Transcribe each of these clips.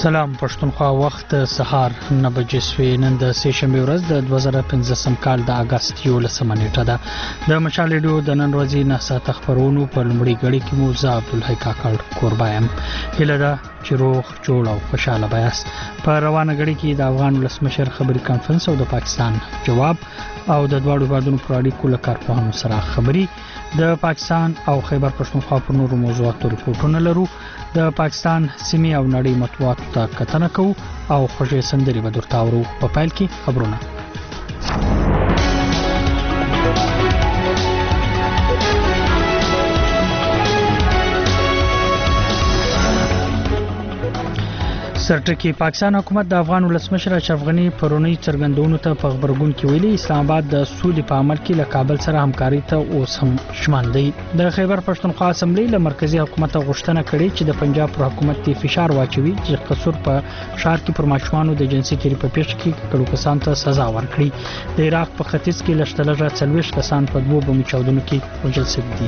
سلام پښتونخوا وخت سهار 9 بجې سوي نن د سه شنبه ورځ د 2015 کال د اگست 11 نیټه ده د مشال ریډیو د نن ورځې نه ساعت خبرونو په لمړي غړي کې مو زه عبدالحی کاکړ قربایم هله ده چې روغ جوړ او خوشاله بیاست په روانه غړي کې د افغان ولسمشر خبري کانفرنس او د پاکستان جواب او د دوړو بادونو پر اړیکو له کارپوهانو سره خبري د پاکستان او خیبر پښتونخوا پر نورو موضوعاتو ریپورتونه لرو د پاکستان سیمې او نړۍ مطبوعاتو ته کتنه کوو او خوږې سندرې به درته اورو په پیل کې خبرونه سرټکی پاکستان حکومت د افغان ولسمشر اشرف غنی پرونی څرګندونو ته په خبرګون کې ویلي اسلام آباد د سولې په عمل کې له کابل سره همکاري ته اوس هم شمال دی د خیبر پښتونخوا اسمبلی له مرکزی حکومت غوښتنه کړې چې د پنجاب پر حکومت ته فشار واچوي چې قصور په شهر کې پر ماشومانو د جنسي تیری په پیښ کې کډو کسان ته سزا ورکړي د عراق په ختیځ کې لشتلجه 40 کسان په دوه بم چاودنو کې وژل شوي دي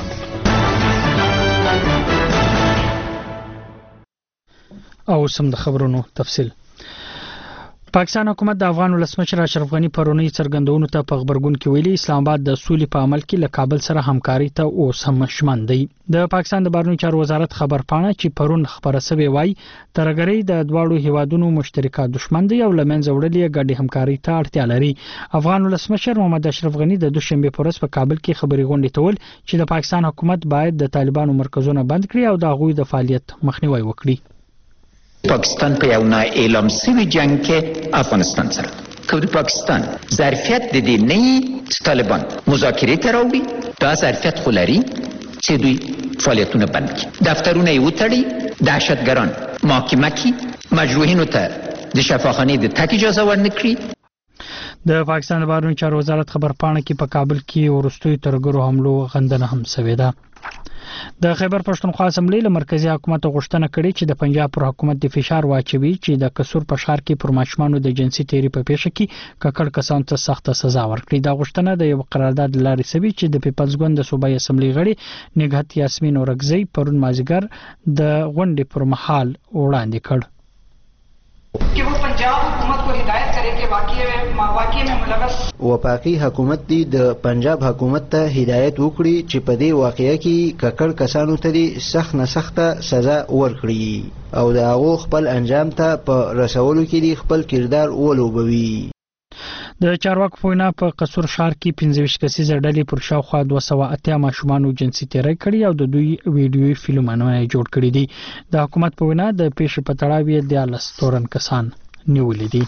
او سم د خبرونو تفصیل پاکستان حکومت د افغان ولسمشر اشرف غنی پرونی څرګندونو ته په خبرګون کې ویلي اسلام آباد د سولې په عمل کې له کابل سره همکاري ته اوس هم شمن دی د پاکستان د بهرنیو چارو وزارت خبر پاڼه چې پرون خبره سوي وای ترګری د دواړو هیوادونو مشترکه دښمن دی او لمنځه وړلې ګډي همکاري ته اړتیا لري افغان ولسمشر محمد اشرف غنی د دوشنبه پر ورځ په کابل کې خبري غونډه تول چې د پاکستان حکومت باید د طالبانو مرکزونه بند کړي او د غوي د فعالیت مخنیوي وکړي پاکستان په یو نه اعلان شوی جنگ کې افغانستان سره کوم پاکستان ظرفیت د دې نه طالبان مذاکره ته راوړي دا ظرفیت خلري چې دوی فعالیتونه بند کړي دفترونه یې وتړي دهشتګران محاکمه کړي مجروحینو ته د شفاخانه د تک اجازه ورنکړي د پاکستان د بهرنیو چارو وزارت خبر پاڼه کې په کابل کې ورستوي ترګرو حملو غندنه هم شوې ده د خیبر پښتونخوا اسمبلی له مرکزی حکومت غوښتنه کړې چې د پنجاب پر حکومت د فشار واچوي چې د قصور په شهر کې پر ماشومانو د جنسي تیری په پیښه کې ککړ کسان ته سخت سزا ورکړي دا غوښتنه د یو قرارداد لارې سوي چې د پیپلز ګوند د صوبایي اسمبلی غړي نګهت یاسمین اورګزی پرون مازیګر د غونډې پر مهال وړاندې کړ कि वो पंजाब हुकूमत को हिदायत करे कि वाकई में मुलवस وفاقي حکومت دی د پنجاب حکومت ته هدایت وکړي چې په دې واقعیا کې ککړ کسانو ته سخت نه سخته سزا ورکړي او د هغه خپل انجام ته په رسولو کې خپل کردار ولوبوي د چارواکو په وینا په قصور ښار کې 15 کسیزه ډلې پر شاوخوا 280 ماشومانو جنسي تیری کړي او د دوی ویډیو فلمونه جوړ کړي دي د حکومت په وینا د پیښې په تړاو یې د لستورن کسان نیولې دي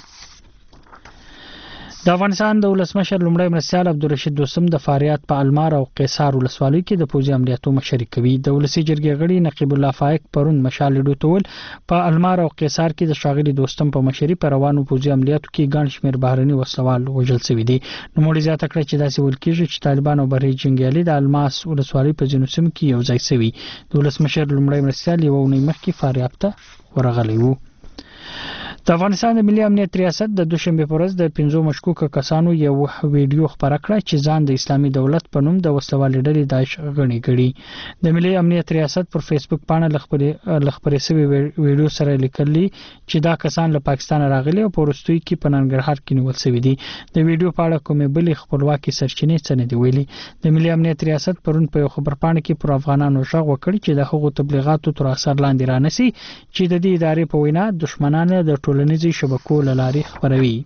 د افغانستان د ولسمشر لومړی مرستیال عبدالرشید دوستم د فاریاب په المار او قیصار ولسوالۍ کې د پوځي عملیاتو مشري کوي د ولسی جرګې غړي نقیب الله فائق پرون مشال ډوتول په المار او قیصار کې د شاغلي دوستم په مشري پر روانو پوځي عملیاتو کې ګڼ شمېر بهرني وسلوال وژل شوي دي نو مړي زیاته کړ چې داسې ولکېږي چې طالبان او بهري جنگیالي د الماس ولسوالۍ په ځینو سیمو کې یو ځای شوي د ولسمشر لومړی مرستیال یو ونې مخکې فاریاب ته ورغلی وو د افغانستان د ملي امنیت ریاست د دوشنبه پر ورځ د 15 مشکوک کسانو یو ویډیو خبره کړه چې ځان د اسلامي دولت په نوم د وسلوالې ډلې داعش غني کړي د ملي امنیت ریاست پر فیسبوک باندې لخبرې سوي ویډیو سره لیکلي چې دا کسان له پاکستان راغلي او پورستوي کې په ننګرهار کې نیول شوي دي د ویډیو په اړه کومې بلې خپلواکي سرچینې څه نه دی ویلي د ملي امنیت ریاست پرون په خبر پاڼه کې پر افغانانو ژغ وکړي چې د هغو تبلیغاتو تر اثر لاندې رانسي چې د دې ادارې په وینا دښمنان د ټولنیزو شبکو لارې خبروي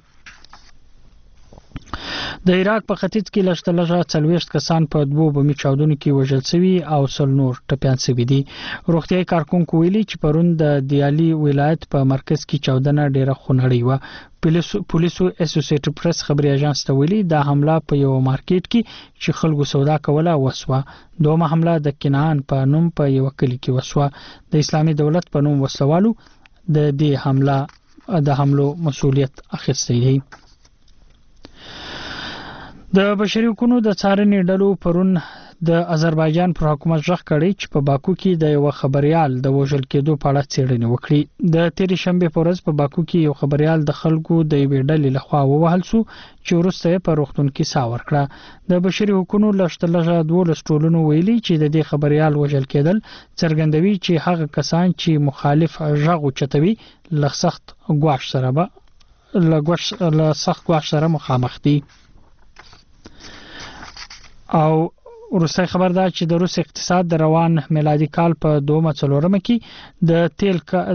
د عراق په ختیځ کې لشتلجه 40 کسان په دوه بمي چاودنو کې وژل شوي او سل نور ټپيان شوي دي روغتيایي کارکونکو ویلي چې پرون د دیالي ولایت په مرکز کې چاودنه ډیره خونړۍ و پولیسو اسوسییټډ پریس خبري اژانس ته ویلي دا حمله په یو مارکیټ کې چې خلکو سودا کوله وسوه دومره حمله د کنعان په نوم په یو کلی کې وسوه د اسلامي دولت په نوم وسوالو د دې حملو مسؤلیت اخیستی دی د بشري حقوقو د څارنې ډلو پرون د آذربایجان پر حکومت ځخ کړی چې په باکو کې د یو خبريال د وژل کېدو په اړه څېړنه وکړي. د تیرې شنبه په ورځ په باکو کې یو خبريال د خلکو د یوې ډلې لخوا ووهل شو چې وروسته په روغتون کې سا ورکړه. د بشري حقوقو لشتلغه 12 ټولنو ویلي چې د دې خبريال وژل کېدل څرګندوي چې هغه کسان چې مخالف غږ چتوي لسخت غواش سره مخامخ دي. او روسي خبر ده چې د روس اقتصاد د روان میلادي کال په 2004 کې د تیل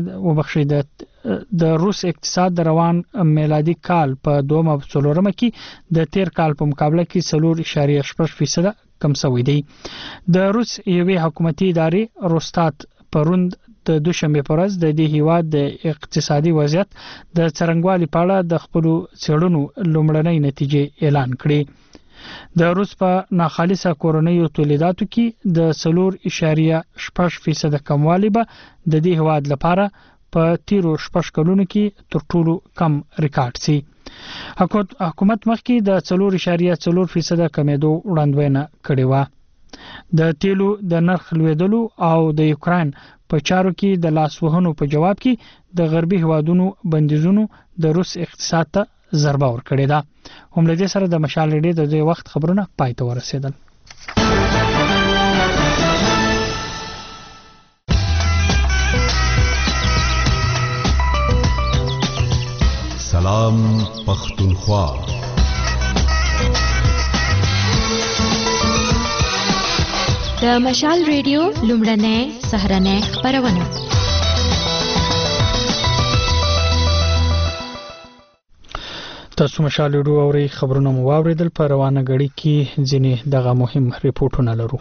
د روس اقتصاد د روان میلادي کال په 2004 کې د تیر کال په مقابله کې 4.8% کم شوی دی. د روس یوې حکومتي ادارې روستات پروند د دوشنبه پر ورځ د دې هیواد د اقتصادي وضعیت د څرنګوالي په اړه د خپل څېړنو لومړنۍ نتیجې اعلان کړې. د روس په ناخالصه کورنیو تولیداتو کې د 4.8% کموالی به د دې هواد لپاره په تیرو 6 کلونو کې تر ټولو کم ریکارډ سي. حکومت مخکې د 4.4% کمیدو وړاندوینه کړې و. د تیلو د نرخ لوړېدلو او د یوکرين په چارو کې د لاسوهنو په جواب کې د غربي هوادونو بندیزونو د روس اقتصاد ته ضربه ورکړې ده. هم له دې سره د مشال ریډیو د دې وخت خبرونه پای ته ورسېدل. سلام پختونخوا. د مشال ریډیو لومړنۍ سهرنۍ خبرونه. تاسو مشال ریډیو اوري خبرونه مو واوریدل. په روانه غړي کې ځینې دغه مهم ریپورتونه لرو.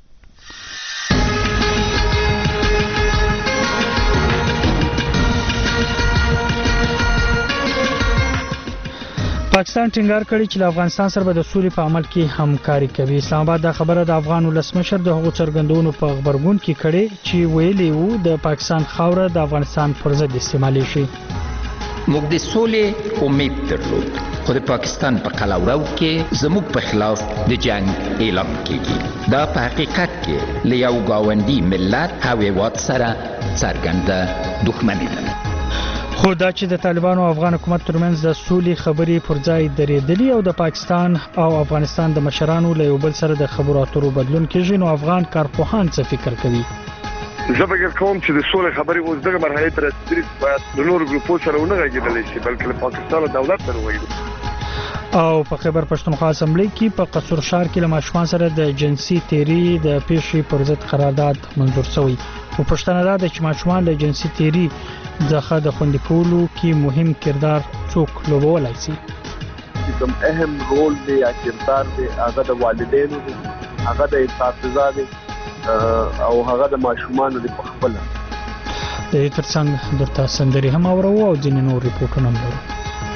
پاکستان ټینګار کړی چې افغانستان سره د سولې په عمل کې همکاري کوي. اسلام آباد د خبره د افغان ولسمشر د هغو څرګندونو په خبرګون کې کړي چې ویلي وو د پاکستان خاوره د افغانستان پر ضد استعمالي شي. موږ د سولې امید درلود خو د پاکستان په قلمرو کې زموږ په خلاف د جنگ اعلان کیږي. دا په حقیقت کې له یو گاونډي ملت او هیواد سره څرګنده دښمني ده. خو دا چې د طالبانو او افغان حکومت ترمنځ د سولې خبرې پر ځای درېدلې او د پاکستان او افغانستان د مشرانو له یو بل سره د خبرو اترو بدلون کېږي، نو افغان کارپوهان څه فکر کوي؟ زه فکر کوم چې د سولې خبرې اوس دغه مرحله ته رسیدلې باید د نورو ګروپونو سره ونه غږېدلی شي بلکې له پاکستان دولت سره وغږېږي. او په خیبر پښتونخوا اسمبلی کې په قصور ښار کې له ماشومان سره د جنسي تیری د پیښې پر ضد قرارداد منظور شوی. او پښتنه ده چې ماشومان له جنسي تیری څخه د خوندي کولو کې مهم کردار څوک لوبولای شي. کوم اهم رول دی یا کردار دی هغه د والدینو دی، هغه د اساتذانو دی او هغه د ماشومان دی په خپل. د دې ترڅنګ درته سندري هم اورو او ځینې نور ریپورتونه هم لرو.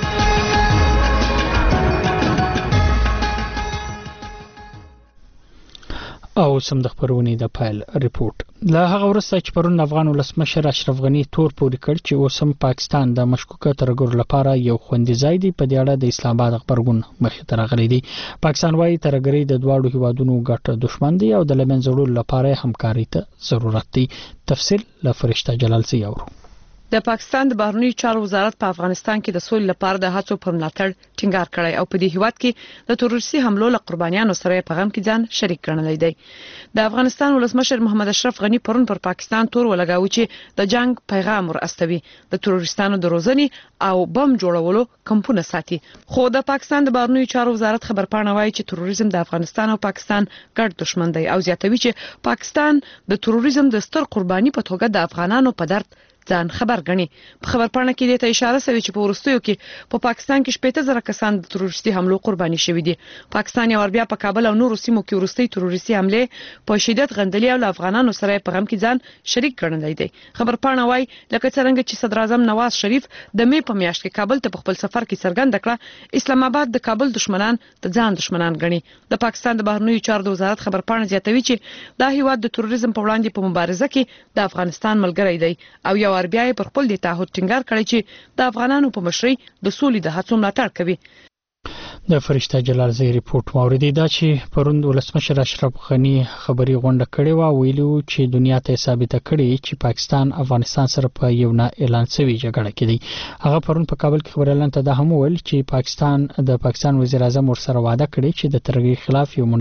او سم د خبرونې د فایل ریپورت له هغه وروسته چې پرون افغان ولسمشر اشرف غنی تور پوري کړ چې اوسم پاکستان د مشکوکه ترګور لپاره یو خوندي ځای دی. په دې اړه د اسلام آباد خبرګون مخې ته راغلی دی. پاکستان وايي ترګری د دواړو هیوادونو ګټ دښمن دی او د لمنځه وړلو لپاره همکاري ته ضرورت دی. تفصیل له فرشته جلال سي اورو. د پاکستان د بهرنی چارو وزارت په افغانستان کې د سولې لپاره د هڅو پر ملاتړ ټینګار کړی او په دې هیواد کې د تروریستي حملو له قربانیانو سره په غم کې ځان شریک ګڼلی دی. د افغانستان ولسمشر محمد اشرف غنی پرون پر پاکستان تور ولګاوه چې د جنگ پیغام ورستوي، د تروریستانو د روزنې او بم جوړولو کمپونه ساتي. خو د پاکستان د بهرنی چارو وزارت خبرپاڼه وايي چې تروریزم د افغانستان او پاکستان ګډ دښمن دی او زیاتوي چې پاکستان د تروریزم د ستر قرباني په توګه د افغانانو په درد ځان خبر غني. په خبرپاڼه کې د اشاره شوی چې په ورستیو کې په پاکستان کې 15,000 کسان د تروریستي حملو قرباني شوي دي. پاکستان یو بیا په کابل او نورو سیمو کې ورستي تروریستي حمله په شدت غندلي او افغانانو سره په غم کې ځان شریک ګڼلی دی. خبرپاڼه وايي لکه څنګه چې صدر اعظم نواز شریف د می په میاشت کې کابل ته په خپل سفر کې څرګنده کړه، اسلام آباد د کابل دشمنان د ځان دشمنان ګڼي. د پاکستان د بهرنی چارو وزارت خبرپاڼه زیاتوي چې دا هیواد د تروریزم په وړاندې په مبارزه کې د افغانستان ملګری دی او یو بیا پر خپل د تعهد ټینګار کړی چې د افغانانو په مشرۍ د سولې د هڅو ملاتړ کوي. د فرشته جلال زی ریپورت موردی دا چې پروند ولسمشر اشرف غنی خبري غونډه کړې و ویلو چې دنیا ته ثابته کړي چې پاکستان افغانستان سره په یو نه اعلان شوی جګړه کې دی. هغه پروند په کابل کې خبرلاند ته دا هم ویل چې د پاکستان وزیر اعظم ورسره وعده کړې چې د ترغیب خلاف یو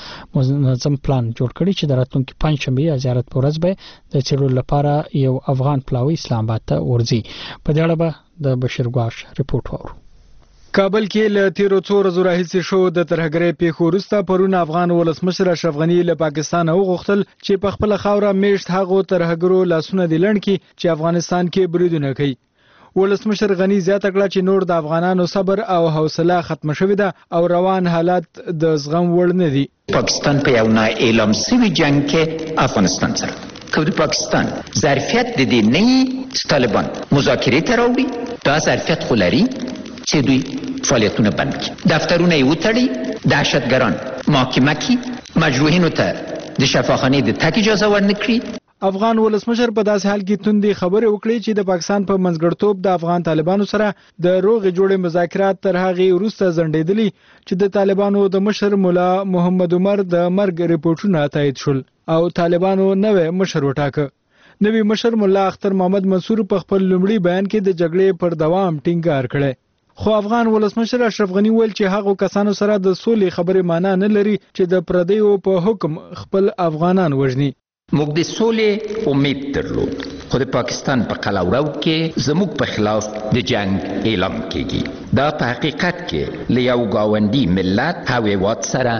منظم پلان جوړ کړي چې د راتلونکي پنځشنبه زیارت پر ورځ به د چیرول لپاره یو افغان پلاوی اسلام آباد ته ورځي. په دې اړه به د بشیر ګواش ریپورت وورو. کابل کې له تیرو څو ورځو راهیسې شو د ترهګرۍ پیښو وروسته پرون افغان ولسمشر اشرف غنی له پاکستان وغوښتل چې په خپل خاوره میشت هغو ترهګرو لاسونه دي لړن کې چې افغانستان کې بریدونه کوي. ولسمشر غنی زیاته کړه چې نور د افغانانو صبر او حوصله ختم شوې ده او روان حالات د زغم وړ نه دي. پاکستان په یو نه اعلان شوی جنگ کې افغانستان سره کوم پاکستان ظرفیت د دې نه طالبان مذاکره ته راوړي دا ظرفیت خلري چې دوی فعالیتونه بند کړي دفترونه یې وتړي دهشتګران محاکمه کړي مجروحینو ته د شفاخانه د تک اجازه ورنکړي. افغان ولسمشر په داسې حال کې توندې خبرې وکړې چې د پاکستان په منځګړتوب د افغان طالبانو سره د روغې جوړې مذاکرات تر هغې وروسته ځنډېدلي چې د طالبانو د مشر مولا محمد عمر د مرګ ریپورتونه تایید شول او طالبانو نوې مشر وټاکه. نوې مشر مولا اختر محمد منصور په خپل لومړي بیان کې د جګړې پر دوام ټینګار کړی. خو افغان ولسمشر اشرف غنی ویل چې هغه کسانو سره د سولې خبرې معنا نه لري چې د پردیو په حکم خپل افغانان وژني. موږ د سولې امید درلود خو د پاکستان په قلمرو کې زموږ په خلاف د جنگ اعلان کیږي. دا په حقیقت کې له یو گاونډي ملت هویوات سره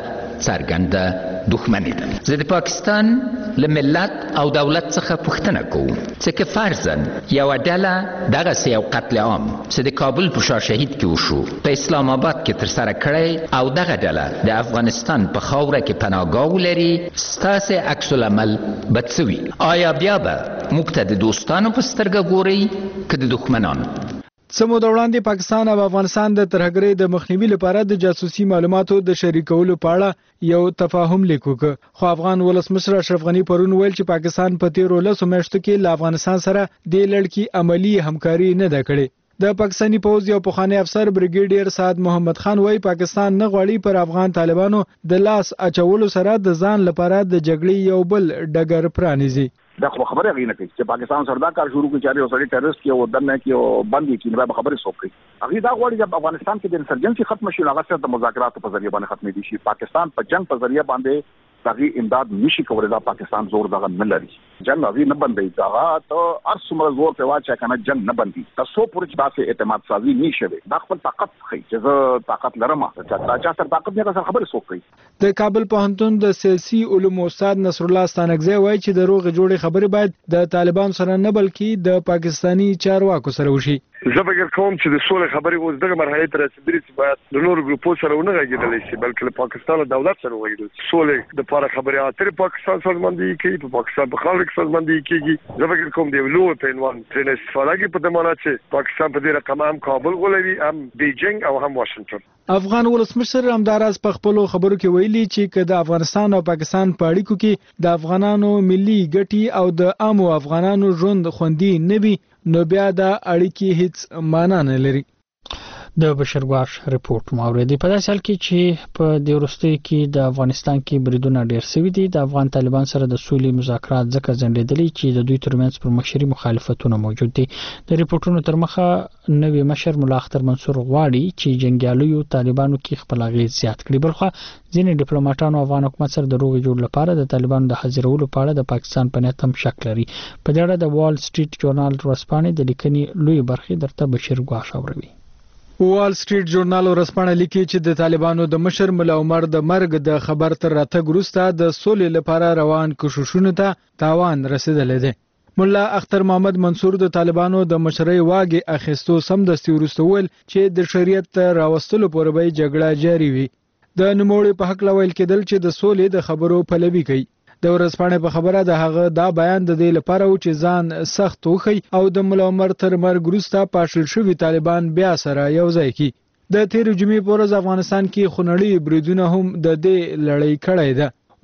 څرګنده دښمني ده. زه د پاکستان له ملت او دولت څخه پوښتنه کوم چې که فرضاً یو ډله دغه یو قتل عام چې د کابل په شاه شهید کې وشو په اسلام آباد کې تر سره کړی او دغه ډله د افغانستان په خاوره کې پناهګاه ولري ستاسې عکس العمل به څه وي؟ آیا بیا به موږ ته د دوستانو په سترګه ګورئ که د دښمنانو؟ څه موده وړاندې پاکستان او افغانستان د ترهګرۍ د مخنیوي لپاره د جاسوسي معلوماتو د شریکولو په اړه یو تفاهم لیک وکړ. خو افغان ولسمشر اشرف غنی پرون ویل چې پاکستان په تیرو 10 میاشتو کې له افغانستان سره د لړکی عملی همکاري نه ده کړې. د پاکستاني پوځ یو پخوانی افسر بریګیډیر سعد محمد خان وایي پاکستان نه غواړي پر افغان طالبانو د لاس اچولو سره د ځان لپاره د جګړې یو بل ډګر پرانیزي. دا خبره غوښنه کوي چې پاکستان سره دا کار شروع کړي چې یو سړی ټیرریست کې او دنه کې او باندې کې نه به خبرې سوکړي. هغه دا غواړي چې افغانستان کې د انسرجنسي ختم شي هغه سره د مذاکراتو په ذریعہ باندې ختمې دي شي. پاکستان په جنگ په ذریعہ باندې دغه امداد نشي کولای. دا پاکستان زور دغه نه لري. جنگ هغه نه بندي دا ته ارسمره زور په واچا کنه جنگ نه بندي. تاسو پورې داسې اعتماد سازي نشي وي. دا خپل طاقت خي چې زه طاقت لرم چې چا سره طاقت نه سره خبرې سوکړي. د کابل پوهنتون د سیاسي علومو استاد نصر الله ستانکزی وایي چې د روغې جوړې خبرې باید د طالبان سره نه بلکې د پاکستانی چارواکو سره وشي. زه فکر کوم چې د سولې خبرې اوس دغه مرحله ته رسیدلې چې باید د نورو ګروپو سره ونه غږیدل شي بلکې له پاکستان او دولت سره وغږیدل شي. سولې د لپاره خبرې اترې پاکستان سازماندهي کوي په پاکستان په خاوره کې سازماندهي کیږي. زه فکر کوم د لوی په عنوان ترې استفاده کوي په دمانه چې پاکستان په دې رقم هم کابل ولوي هم بیجینګ او هم واشنگټن. افغان ولسمشر همداراز په خپل خبرو کې ویلي چې که د افغانستان او پاکستان په اړیکو کې د افغانانو ملي ګټې او د عامو افغانانو ژوند خوندي نه وي نو بیا د اړیکې هیڅ معنا نه لري. د بشیر ګواش ریپورت موردی په داسې حال کې چې په دې وروستیو کې د افغانستان کې بریدونه ډېر شوي دي. د افغان طالبان سره د سولې مذاکرات ځکه ځنډېدلي چې د دوی ترمنځ پر مشري مخالفتونه موجود دي. د ریپورتونو تر مخه نوې مشر مولا اختر منصور غواړي چې جنګیالیو طالبانو کې خپل اغېز زیات کړي. بلخو ځینې ډیپلوماټانو افغان حکومت سره د روغې جوړ لپاره د طالبانو د حاضرولو په اړه د پاکستان په نیت هم شک لري. په دې اړه د وال سټریټ جورنال ورځپاڼې د لیکنې لوی برخې درته بشیر ګواش اوروي. وال سټریټ جورنال ورځپاڼه لیکي چې د طالبانو د مشر مولا عمر د مرګ د خبر تر راتګ وروسته د سولې لپاره روان کوششونو ته تاوان رسیدلی دی. مولا اختر محمد منصور د طالبانو د مشرۍ واګې اخیستو سمدستي وروسته ویل چې د شریعت راوستلو پورې به جګړه جاري وي. د نوموړي په حق ویل کېدل چې د سولې د خبرو پلوي کوي. د ورځپاڼې په خبره د هغه دا بیان د دې لپاره و چې ځان سخت وخی او د مولا عمر تر مرګ وروسته پاشل شوي طالبان بیا سره یو ځای کړي. د تیر جمعې په ورځ افغانستان کې خونړي بریدونه هم د دې لړۍ کړې ده.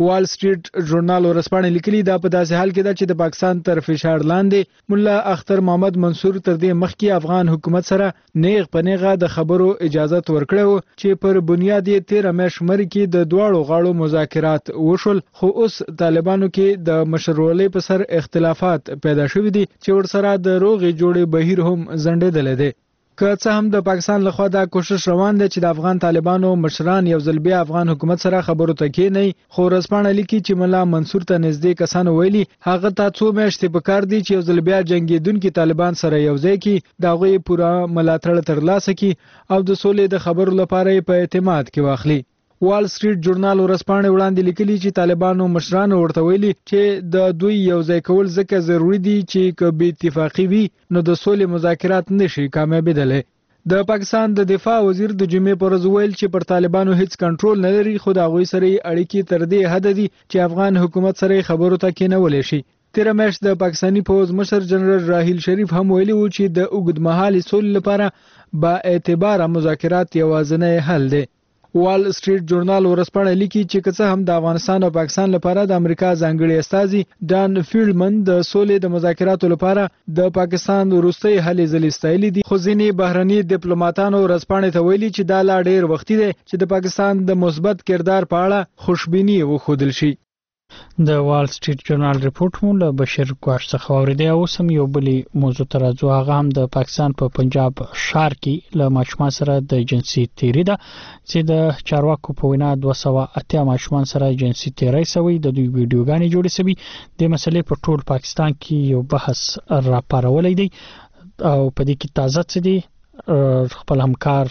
وال سټریټ ژورنال ورسپانې لیکلي دا په داسې حال کې ده چې د پاکستان تر فشار لاندې مولا اختر محمد منصور تر دې مخکې افغان حکومت سره نیغ په نیغه د خبرو اجازه ورکړو چې پر بنیاد یې 13 مې شمر کې د دواړو غاړو مذاکرات وشول، خو اوس طالبانو کې د مشرولۍ په سر اختلافات پیدا شوي دي چې ورسره د روغې جوړې بهیر هم ځنډېدلی دی. که څه هم د پاکستان لخوا دا کوشش روان دی چې د افغان طالبانو مشران یو ځل بیا افغان حکومت سره خبرو ته کېني، خو ورځپاڼه لیکي چې مولا منصور ته نږدې کسانو ویلي هغه ته څو میاشتې پکار دي چې یو ځل بیا جنګېدونکي طالبان سره یو ځای کړي، د هغوی پوره ملاتړ ترلاسه کړي او د سولې د خبرو لپاره یې په اعتماد کې واخلي. وال سټریټ ژورنال ورځپاڼه وړاندې لیکلي چې طالبانو مشرانو ورته ویلي چې د دوی یو ځای کول ځکه ضروری دي چې که بې اتفاقي وي نو د سولې مذاکرات نشي کامیابېدلی. د پاکستان د دفاع وزیر د جمعې پر ورځ ویل چې پر طالبانو هیڅ کنټرول نه لري، خو د هغوی سره اړیکې تر دې حد دي چې افغان حکومت سره خبرو ته کېنولی شي. 13 میاشت د پاکستاني پوځ مشر جنرال راحیل شریف هم ویلي و چې د اوږدمهالې سولې لپاره با اعتباره مذاکرات یوازینی حل دی. وال سټریټ ژورنال ورسپاڼه لیکي چې که څه هم د افغانستان او پاکستان لپاره د امریکا ځانګړي استازي ډان فیلډمن د سولې د مذاکراتو لپاره د پاکستان وروستۍ هلې ځلې ستایلې دي، خو ځینې بهرني ډیپلوماټانو ورسپاڼې ته ویلي چې دا لا ډېر وختي دی چې د پاکستان د مثبت کردار په اړه خوشبیني وښودل شي. د وال سټریټ ژورنال ریپورت مو له بشیر ګواش څخه اوریدي. اوس هم یو بلې موضوع ته راځو، هغه هم د پاکستان په پنجاب ښار کې له ماشومان سره د جنسي تیری ده چې د چارواکو په وینا 280 ماشومان سره جنسي تیری شوی، د دوی ویډیوګانې جوړې شوي. د مسلې په ټول پاکستان کې یو بحث راپارولې دی او په دې کې تازه څه دي خپل همکار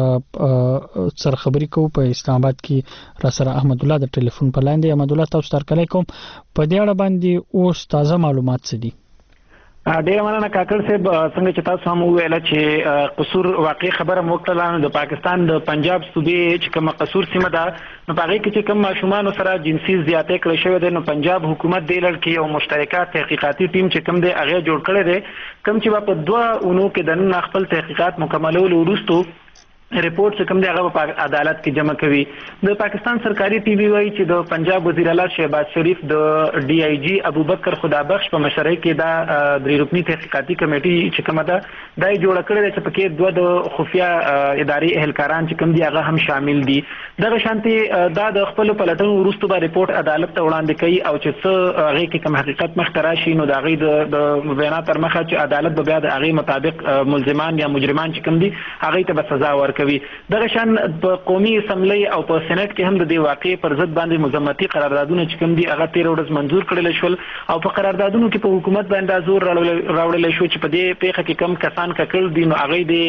سره خبرې کوو په اسلام آباد کې را سره احمد الله د ټلیفون په لاین دی. احمد الله تاسو ته کله کوم په دې اړه باندې اوس تازه معلومات څه دي؟ ډېر مننه کاکړ صاحب، څنګه چې تاسو هم وویل چې قصور واقعي خبره موکلانو د پاکستان د پنجاب صوبې چې کوم قصور سیمه ده نو په هغه کې چې کوم ماشومان سره جنسي زیاتې کړې شوې ده، نو پنجاب حکومت د لړ کې یو مشترکه تحقیقاتي ټیم چې کوم دی هغه جوړ کړی دی، کوم چې په 2 اونو کې د نن خپل تحقیقات مکملولو وروسته ریپورت چې کوم دی هغه په عدالت کې جمع کوي. د پاکستان سرکاري ټي وي وایي چې د پنجاب وزیر اعلی شهباز شریف د ډي آی جی ابوبکر خدابخش په مشرۍ کې دا 3 رکنی تحقیقاتي کمیټي چې کومه ده دا جوړ کړې ده چې پکې 2 د خفیه اداري اهلکاران چې کوم دی هغه هم شامل دي. دغه شانتي دا د خپل پلټنو وروسته به ریپورت عدالت ته وړاندې کوي او چې څه هغه کې کوم حقیقت مخ ته راشي نو دا غي د بیانات تر مخه چې عدالت به بیا د هغه مطابق ملزمان یا مجرمان چې کوم دي هغه ته به سزا ورکوي. دغه شان په قومي اسمبلی او په سېنات کې هم د دې واقعي پر ضد باندې مذمتي قراردادونه چې کوم دي هغه 13 ورځې منزور کړل شول او په قراردادونو کې په حکومت باندې زور راوړل شو چې په دې پیښه کې کم کسان ککړ دي نو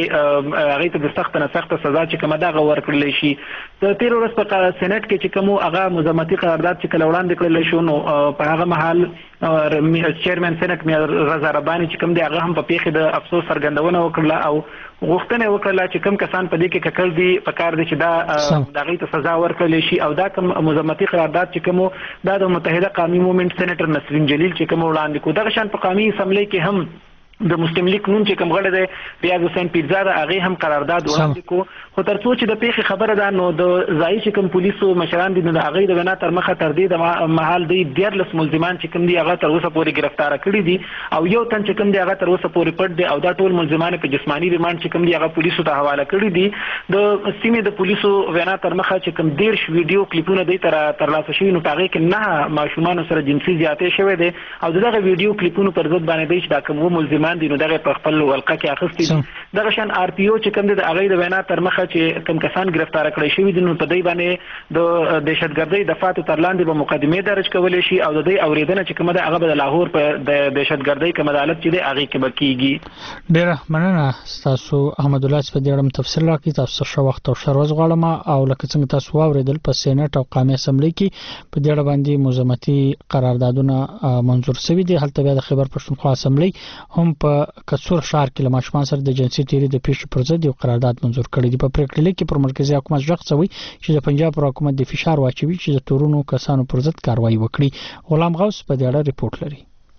هغه ته د سخت نه سخت سزا چې کومه دا ورکړل شي. د 13 ورځې په سېنات کې چې کوم هغه مذمتي قرارداد چې کله وړاندې کړل شو نو په هغه مهال چیرمن سېنات مې رضا رباني چې کوم دی هغه هم په پیښه د افسوس څرګندونه وکړه او غوښتنه وکړه چې کوم کسان په دې کې ککړ دي په کار دي چې دا دغه ته سزا ورکړل شي او دا کوم مذمتي قرارداد چې کوم دا د متحده قومي موومېنټ سېنیټر نسرین جلیل چې کوم وړاندې کو دغه شان په قومي اسمبلی کې هم د مسلم لیگ نون چې کوم غړی دی ریاض حسین پیرزاده هغه هم قرارداد وړاندې کو، خو تر څو چې د پیښې خبره ده نو د ځایي چې کوم پولیسو مشران دي نو د هغه د وینا تر مخه تر دې د محل دی 14 ملزمان چې کوم دي هغه تر اوسه پورې گرفتار کړي دي او یو تن چې کوم دی هغه تر اوسه پورې پټ دی او دا ټول ملزمان په جسمانی ریماند چې کوم دی هغه پولیسو ته حواله کړي دي. د سیمې د پولیسو وینا تر مخه چې کوم 13 ویډیو کلیپونه دی ترلاسه شوي نو هغه کې 9 ماشومان سره جنسي زیاتې شوی دی او دغه ویډیو کلیپونه پر ضد باندې دی چې دا کوم ملزمان دي نو دغه په خپل ولقه کې اخستي دغه شان آر پی او چې کوم د هغه د وینا تر مخه چې کوم کسان گرفتار کړي شوی دي نو په دې باندې د دهشتګردۍ دفعات تر لاندې به مقدمه درج کولای شي او د دې اوریدنه چې کوم د هغه د لاهور په د دهشتګردۍ کوم عدالت چې د هغه کې بکیږي. ډیر مننه تاسو احمد الله په دې اړه تفصیل راکړئ. تاسو ښه وخت او ښه ورځ غواړم او لکه څنګه تاسو واوریدل په سېنات او قومي اسمبلی کې په دې اړه باندې مذمتي قراردادونه منزور شوي دي. هلته بیا د خیبر پښتونخوا اسمبلی هم په کڅور ښار کې له ماشومان سره د جنسي تیری د پیښې پر ضد یو قرارداد منزور کړی دی. په پریکړه لیک کې پر مرکزی حکومت ځخ څوي چې د پنجاب حکومت د فشار واچوي چې د تورونو کسانو پر ضد کاروایی وکړي. غلام غوث په دې اړه ریپورت لري.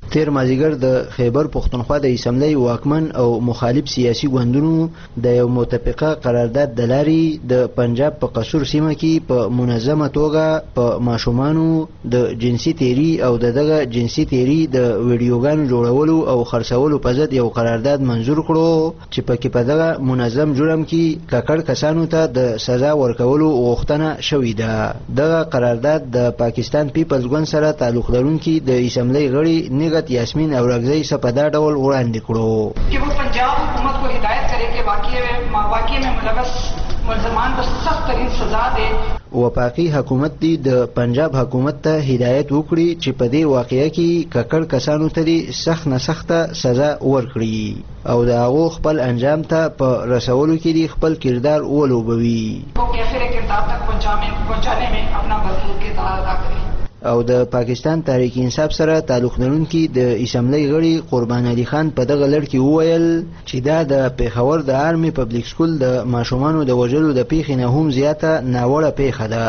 تیر مازیګر د خیبر پښتونخوا د اسمبلی واکمن او مخالف سیاسي ګوندونو د یو متفقه قرارداد د لارې د پنجاب په قصور سیمه کې په منظمه توګه په ماشومانو د جنسي تیری او دغه جنسي تیری د ویډیوګانو جوړولو او خرڅولو په ضد یو قرارداد منظور کړو چې پکې په دغه منظم جرم کې ککړ کسانو ته د سزا ورکولو غوښتنه شوې ده. دغه قرارداد د پاکستان پیپلز ګوند سره تعلق لرونکي د اسمبلی غړي نګت یاسمین اورګزئی څخه په دا ډول وړاندې کړو कि वो पंजाब हुकूमत को हिदायत करे कि वाक़ये में मुलव्वस मुलज़मान को सख्त तरीन सजा दे. وفاقي حکومت دی د پنجاب حکومت ته هدایت وکړي چې په دې واقعیا کې ککړ کسانو ته سخت نه سخته سزا ورکړي او د هغو خپل انجام ته په رسولو کې خپل کردار ولوبوي او د پاکستان تحریک انصاف سره تعلق لرونکي د اسمبلی غړي قربان علي خان په دغه لړ کې وویل چې دا د پیښور د آرمي پبلک سکول د ماشومانو د وژلو د پیښې نه هم زیاته ناوړه پیښه ده.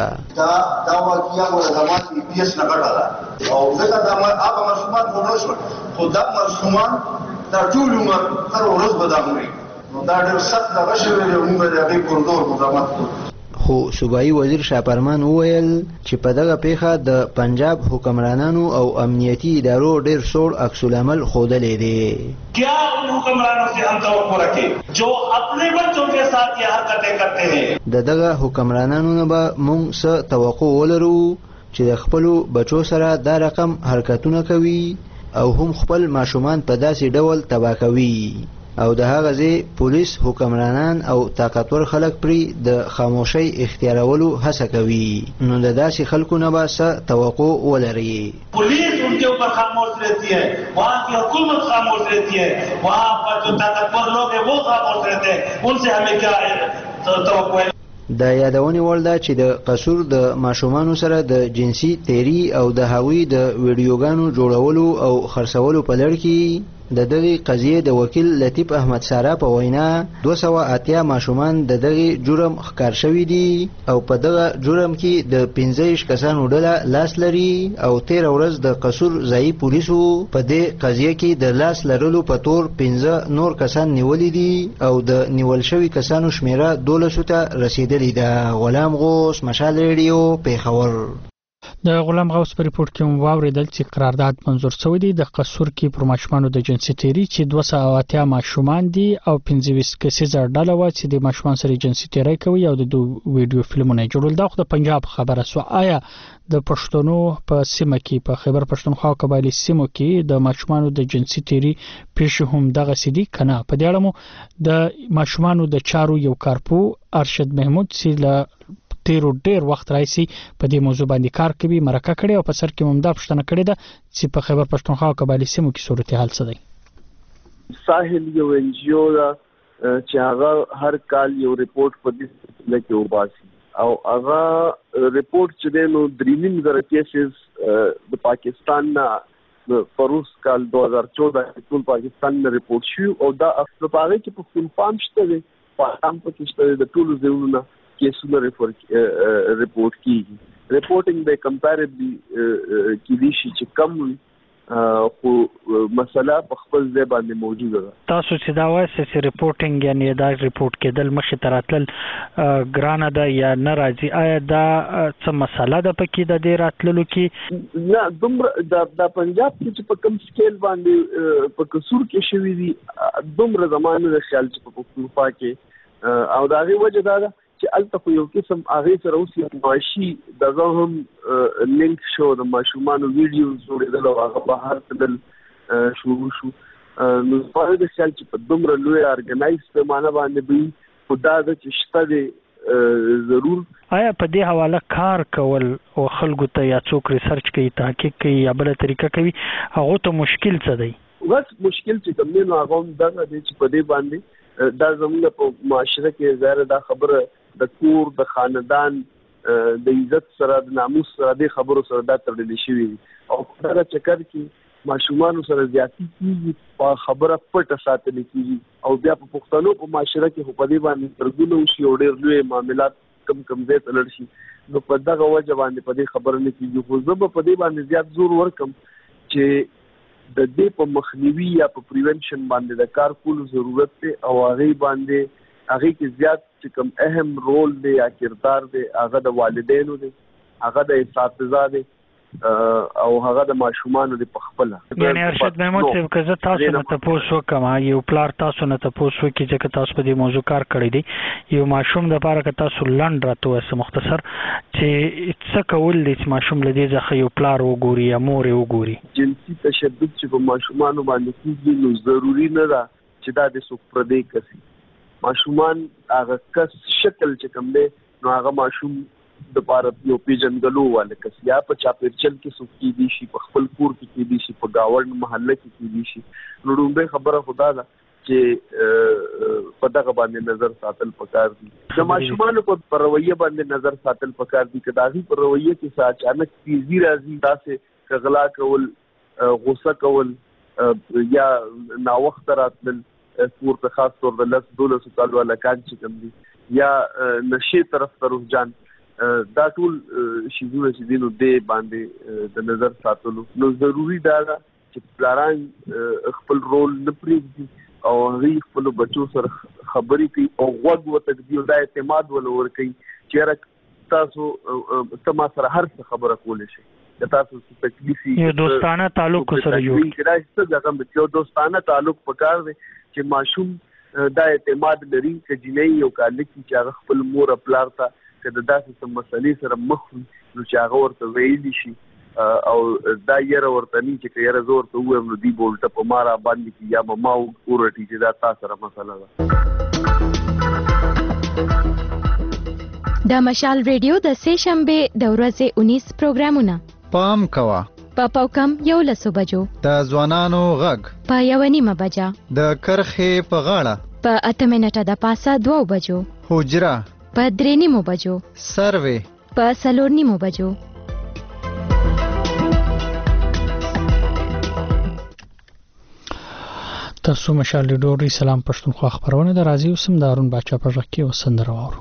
دا واقعیا د زمانې پیس نه غټه او ځکه دا هغه ماشومان ورنه شو خو دا ماشومان د ټول عمر تر ورځ بدامري نو دا ډېر سخت دغه شوی دی موږ د هغې کوردور مزامت کوو. خو صوبایي وزیر شاپرمان وویل چې په دغه پیښه د پنجاب حکمرانانو او امنیتي ادارو ډېر سوړ عکس العمل ښودلی دی. کیا ان حکمرانوں سے ہم توقع رکھیں جو اپنے بچوں کے ساتھ یہ حرکتیں کرتے ہیں؟ د دغه حکمرانانو نه به موږ څه توقع ولرو چې د خپلو بچو سره دا رقم حرکتونه کوي او هم خپل ماشومان په داسې ډول تباه کوي او د هغه ځای پولیس حکمرانان او طاقتور خلک پرې د خاموشۍ اختیارولو هڅه کوي نو د داسې خلکو نه به څه توقع ولري. पुलिस उनके ऊपर खामोश रहती है, वहाँ की हुकूमत खामोश रहती है, वहाँ पर जो ताकतवर लोग हैं वो खामोश रहते हैं, उनसे हमें क्या توقع है. د یادونې وړ ده چې د قصور د ماشومانو سره د جنسي تیری او د هغوی د ویډیوګانو جوړولو او خرڅولو په لړ کې د دغه قضیې د وکیل لطیف احمد سارا په وینا 280 ماشومان د دغه جرم ښکار شوي دي او په دغه جرم کې د 15 کسانو ډله لاس لري او 13 ورځ د قصور ځایي پولیسو په دې قضیه کې د لاس لرلو په تور 15 نور کسان نیولي دي او د نیول شوي کسانو شمیره 12 ته رسیدلی ده. غلام غوث، مشال ریډیو، پیښور. د غلام غوث په ریپورت کې هم واوریدل چې قرارداد منظور شوی دی د قصور کې پر ماشومانو د جنسي تیری چې 280 ماشومان دي او 25 کسیزه ډله و چې د ماشومان سره جنسي تیری کوي او د ویډیو فلمونه جوړول. دا خو د پنجاب خبره سو. آیا د پښتونو په سیمه کې په خیبر پښتونخوا او قبایلی سیمو کې د ماشومانو د جنسي تیری پیښې هم دغه سدي کنه؟ په دې اړه مو د ماشومانو د چارو یو کارپو ارشد محمود سیله تیرو ډیر وخت راځي په دې موضوع باندې کار کوي، مرکه کړي او په سر کې ممدا پښتنه کړي ده چې په خیبر پښتونخوا او قبایلی سیمو کې صورتحال څه دی. ساحل یو NGO دا چې هغه هر کال یو ریپورت په دې سلسله کې وباسي او هغه ریپورت چې دی نو 3,000 کیسز د پاکستان نه فروس کال 2014 ټول پاکستان نه ریپورت شو او دا په هغه کې په فول فارم شته دی پاکستان په کې شته د ټولو ځایونو کیسونه ریپورت کیږي. ریپورټینګ به کمپیریبلی کیدی شي چې کم خو مسله په خپل ځای باندې موجوده ده. تاسو چې دا وایي چې ریپورټینګ یعنی دا ریپورت کېدل مخې ته راتلل ګرانه ده یا نه راځي، آیا دا څه مسله ده پکې د دې راتللو کې؟ نه دومره د پنجاب کې چې په کم سکیل باندې په قصور کې شوي دي دومره زمانه د خیال چې په پښتونخوا کې او د هغې وجه دا ده چې الته خو یو قسم هغې سره اوس معاشي دغه هم لینک شو د ماشومانو ویډیوز جوړېدل او هغه بهر تلل شروع شو. نو زما د خیال چې په دومره لوی ارګنایز پیمانه باندې وي خو دا ده چې شته دی ضرور. آیا په دې حواله کار کول او خلکو ته یا څوک ریسرچ کوي، تحقیق کوي یا بله طریقه کوي، هغو ته مشکل څه دی؟ بس مشکل چې کوم دی نو هغه هم دغه دی چې په دې باندې دا زموږ په معاشره کې ظاهره دا خبره د کور د خاندان د عزت سره د ناموس سره د خبرو سره دا تړلې شوي او په دغه چکر کې ماشومانو سره زیاتی کیږي په خبره پټه ساتل کیږي او بیا په پښتنو په معاشره کې په دې باندې ترګونه وشي او ډېر لوی معاملات کم ځای ته لړ شي. نو په دغه وجه باندې په دې خبره نه کیږي. خو زه به په دې باندې زیات زور ورکم چې د دې په مخنیوي یا په پریونشن باندې د کار کولو ضرورت دی او هغه کې زیات چې کوم اهم رول دی یا کردار دی هغه د والدینو دی، هغه د اساتذه دی او هغه د ماشومان دی په خپل. یعنی ارشد محمود صاحب که زه تاسو نه تاسو کوم یو پلار تاسو نه تاسو کې چې تاسو په دې موضوع کار کړی دی، یو ماشوم د لپاره که تاسو لنډ راته وسه مختصر چې څه کول دي چې ماشوم لدې ځخه یو پلار وګوري یا مور وګوري. جنسي تشدد چې په ماشومان باندې کیږي نو ضروری نه ده چې دا د څوک پردې کسي. ماشومان هغه کس شکل چې کوم دی نو هغه ماشوم د پاره یو پیژندلو والا کس یا په چاپیرچل کې څوک کې دي شي، په خپل کور کې دي شي، په گاوند محله کې دي شي. نو دومره خبره خدا ده چې په دغه باندې نظر ساتل پکار دي. د ماشومان په رویه باندې نظر ساتل پکار دي. کداغي په رویه کې څه اچانک تیزی راځي، تاسو غلا کول، غوسه کول یا ناوخت راتل، کور ته خاص طور د 10-12 کال والا کان چې کوم دي یا نشي طرف ته رجحان، دا ټول شیزونه چې دینو دې باندې د نظر ساتلو نو ضروری دا ده چې پلاران خپل رول نه پرېږدي او هغه خپل بچو سره خبرې کوي او غوږ وتږدي او دا اعتماد ولور کوي چې تاسو تما سره هر څه خبره کولی شئ. که تاسو څه تکلیف یو دوستانه تعلق سره جوړ کړئ، څه دغه یو دوستانه تعلق پکار دی چې ماشوم دا اعتماد لري چې جنۍ یو کال کې چې هغه خپل مور پلار ته که د داسې څه مسلې سره مخ وي نو چې هغه ورته ویلی شي او دا یره ورته نه چې یره زه ورته ووایم نو دوی به الټه په ما را باندې کړي یا به ما ورټي چې دا تا سره مسله ده. د مشال ریډیو د سې شنبې د ورځې 19 پروګرامونه پام کوه په پاوکم 11 بجو، د ځوانانو غږ په 1:30 بجه، د کرخې په غاړه په 8 منټه د پاسه 2 بجو، حجره په 3:30 بجو، سروې په 4:30 بجو. تاسو مشال ریډیو سلام پښتونخوا خبرونه د راځي وسم دارون باچا پر رکی وسندره وورو.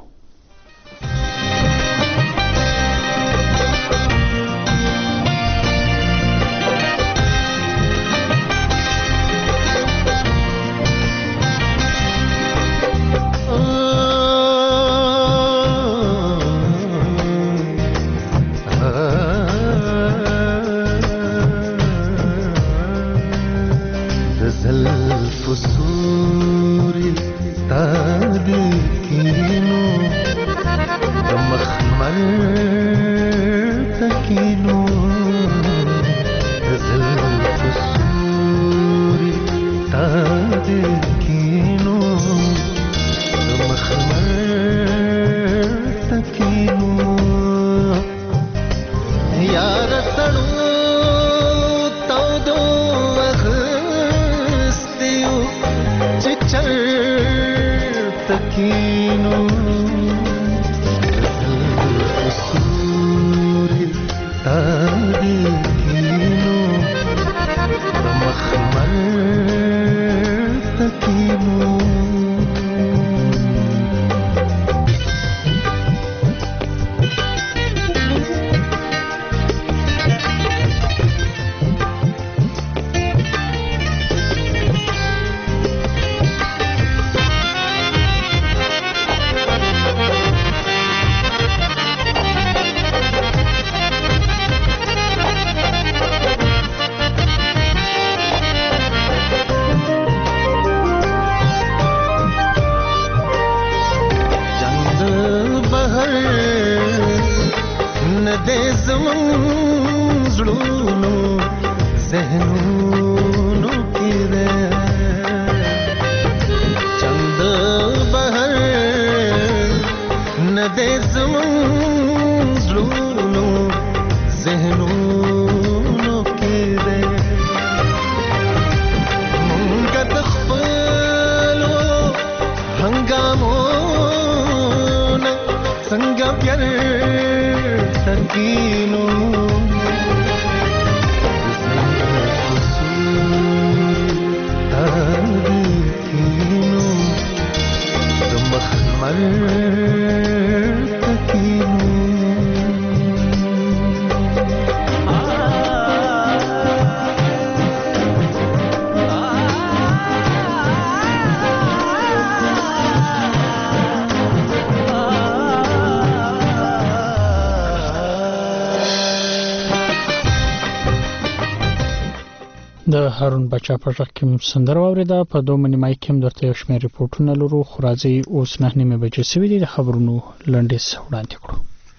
د هارون بچا په ځخ کې سندره واوریده په دوه نیمای کې درته یو شمېر ریپورتونه لرو خو راځي اوس 9 بجې سوي دي د خبرونو لنډیز وړاندې کړو.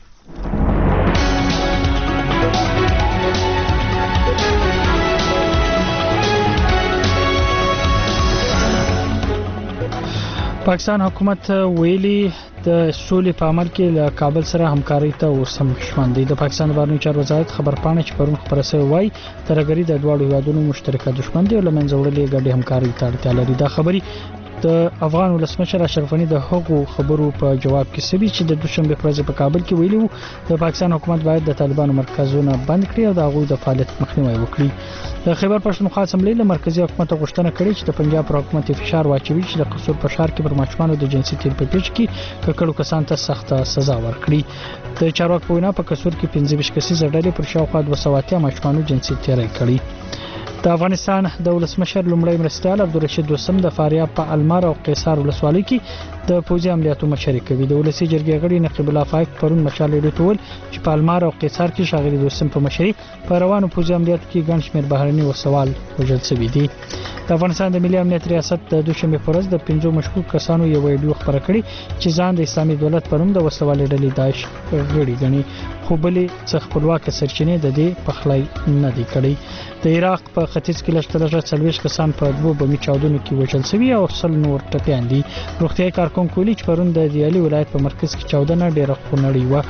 پاکستان حکومت ویلي د سولې په عمل کې له کابل سره همکاري ته ورسم شوند دي. د پاکستان بهرنی چارو وزارت خبرپاڼه چې پرون خبره شوې وای ترګری د دوه هیوادونو مشترکه دښمن دي او لمنځه وړلې ګډه همکاري ته اړتیا لري. دا خبري د افغان ولسمشر اشرف غنی د هغو خبرو په جواب کې سوي چې د دوشنبه پر ورځ په کابل کې ویلي وو د پاکستان حکومت باید د طالبانو مرکزونه بند کړي او د هغوی د فعالیت مخنیوي وکړي. د خیبر پښتونخوا اسمبلی له مرکزی حکومت غوښتنه کړې چې د پنجاب پر حکومت فشار واچوي چې د قصور په ښار کې پر ماشومانو د جنسي تیر په پیښ کې ککړو کسان ته سخته سزا ورکړي. د چارواکو په وینا په قصور کې 15 کسیزه ډلې پر شاوخوا 200 ماشومانو جنسي تیر کړي. د افغانستان د ولسمشر لومړی مرستیال عبدالرشید دوستم د فاریاب په المار او قیصار ولسوالۍ کې د پوځي عملیاتو مشري کوي. د ولسی جرګې غړي نقیب الله فائق پرون مشالې ډټول چې په المار او قیصار کې شاغلي دوستم په مشري په روانو پوځي عملیاتو کې ګڼ شمېر بهرني وسوال وژل شوي دي. د افغانستان د ملي امنیت ریاست د دوشنبه پر ورځ د 5 مشکوک کسانو یو ویډیو خبره کړې چې ځان د اسلامي دولت پروم د وسوالې ډلې داعش غړي ګڼي خو بلې څخه خپلواک سرچینې د دې پخلای نه دی کړی. د عراق په ختیځ کې لږ 40 کسان په 2 بمي چاودنو کې وژل شوي او 100 نور ټپيان دي. روغتيایي کارکونکو ویلي چې پرون د دیالي ولایت په مرکز کې چاودنه ډېره خونړۍ و.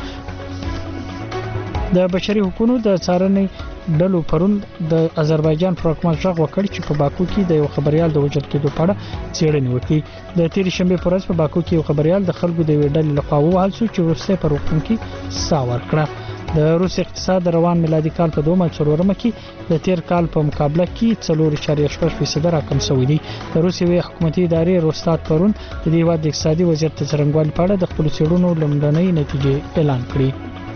د بشري حقوقو د څارنې ډلو پرون د آذربایجان پر حکومت ځغ وکړ چې په باکو کې د یو خبريال د وژل کېدو په اړه څېړنه وکړي. د تیر شنبه پر ورځ په باکو کې یو خبريال د خلکو د ویډل لخوا ووهل شو چې وروسته پر حکومت کې ساور کړه. د روس اقتصاد روان میلادي کال په 2004 کې د تیر کال په مقابله کې 4.8% راکم شوی دی. د روسیې حکومتي ادارې روستات پرون د دې واد اقتصادي وضعیت څرنګوالي په اړه د خپل څېړنو لومړنۍ نتیجې اعلان کړې.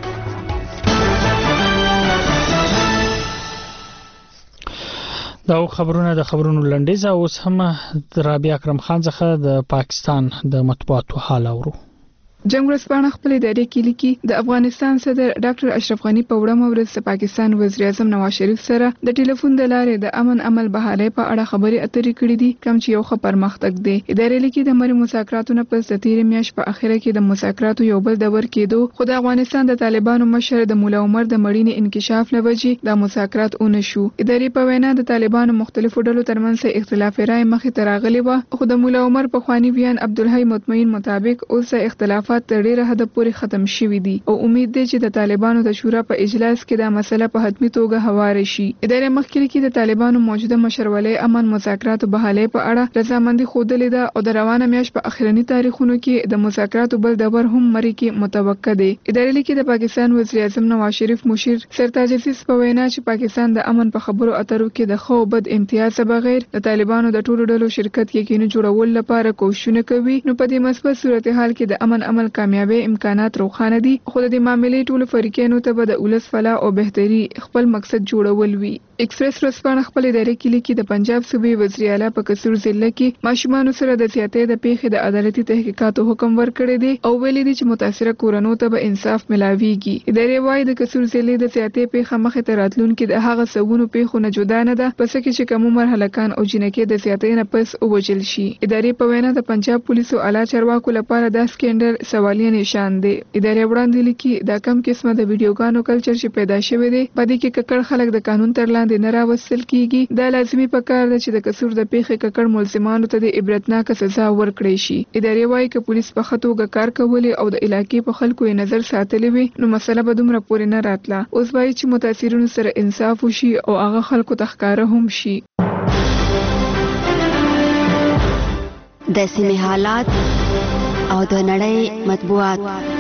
دا خبرونه د خبرونو لنډیز اوس هم رابعه اکرم خان څخه د پاکستان د مطبوعاتو حال اورو. جنگ ورځپاڼه خپل ادارې کې لیکي د افغانستان صدر ډاکټر اشرف غنی په وړاندې ورځ د پاکستان وزیر اعظم نواز شریف سره د ټلیفون د لارې د امن عمل بحالۍ په اړه خبرې اترې کړې دي کوم چې یو ښه پرمختګ دی. ادارې لیکي د مری مذاکراتو پس د تیر میاشت په اخره کې د مذاکراتو یو بل دور کېدو خو د افغانستان د طالبانو مشر د مولا عمر د مړینې انکشاف لوجې د مذاکرات اون شو. ادارې په وینا د طالبانو مختلفو ډلو ترمنځ اختلاف رائے مخې ته راغلی و خو د مولا عمر په خواني بیان عبدالحی مطمئن مطابق اوس اختلاف تر ډیره حد پورې ختم شوي دي او امید دی چې د طالبانو د شورا په اجلاس کې دا مسله په حتمی توګه هواره شي. ادارې مخکې کې د طالبانو موجوده مشرولۍ امن مذاکراتو بحالۍ په اړه رضامندي خوده ده او د روانه میاشت په اخرنی تاریخونو کې د مذاکراتو بل دور هم مری کې متوقع دی. ادارې لیکي د پاکستان وزیر اعظم نواز شریف مشیر سرتاج عزیز په وینا چې پاکستان د امن په خبرو اترو کې د خو بد امتیاز بغیر د طالبانو د ټولو ډلو شرکت یقیني جوړول لپاره کوښښونه کوي نو په دې مثبت صورتحال کې د امن عمل کامیابی امکانات روښانه دي خو د معاملې ټولو فریقینو ته به د ولس فلاح او بهتري خپل مقصد جوړول وي. ایکسپریس ورځپاڼه خپل ادارې کې لیکي د پنجاب صوبې وزیر اعلی په قصور ضلع کې ماشومان سره د زیاتې د پیښې د عدالتي تحقیقاتو حکم ورکړی دی او ویلي دي چې متاثره کورنو ته به انصاف ملاويږي. ادارې وايي د قصور ضلع د زیاتې پیښه مخې ته راتلونکي د هغه سونو پیښو نه جدا نه ده پس کې چې کوم مرحلهکان او جنکې د زیاتې نه پس اوجل شي. ادارې په وینا د پنجاب پولیسو اعلی چارواکو لپاره د سکینډر سوالیه نشان دی. ادارې وړاندې لیکي دا کم قسمه د ویډیوګانو کلچر چې پیدا شوی دی په دې کې ککړ خلک د قانون تر لاندې نه راوستل کیږي. دا لازمي پکار ده چې د قصور د پیښې ککړ ملزمانو ته د عبرتناک سزا ورکړي شي. ادارې وايي چې پولیس په خطوګه کار کولی او د علاقې په خلکو یې نظر ساتلی وي نو مسله به دومره پورې نه راتله. اوس وايي چې متاثرینو سره انصاف وشي او هغه خلکو ته ښکاره هم شي. د سیمې حالات او د نړۍ مطبوعات.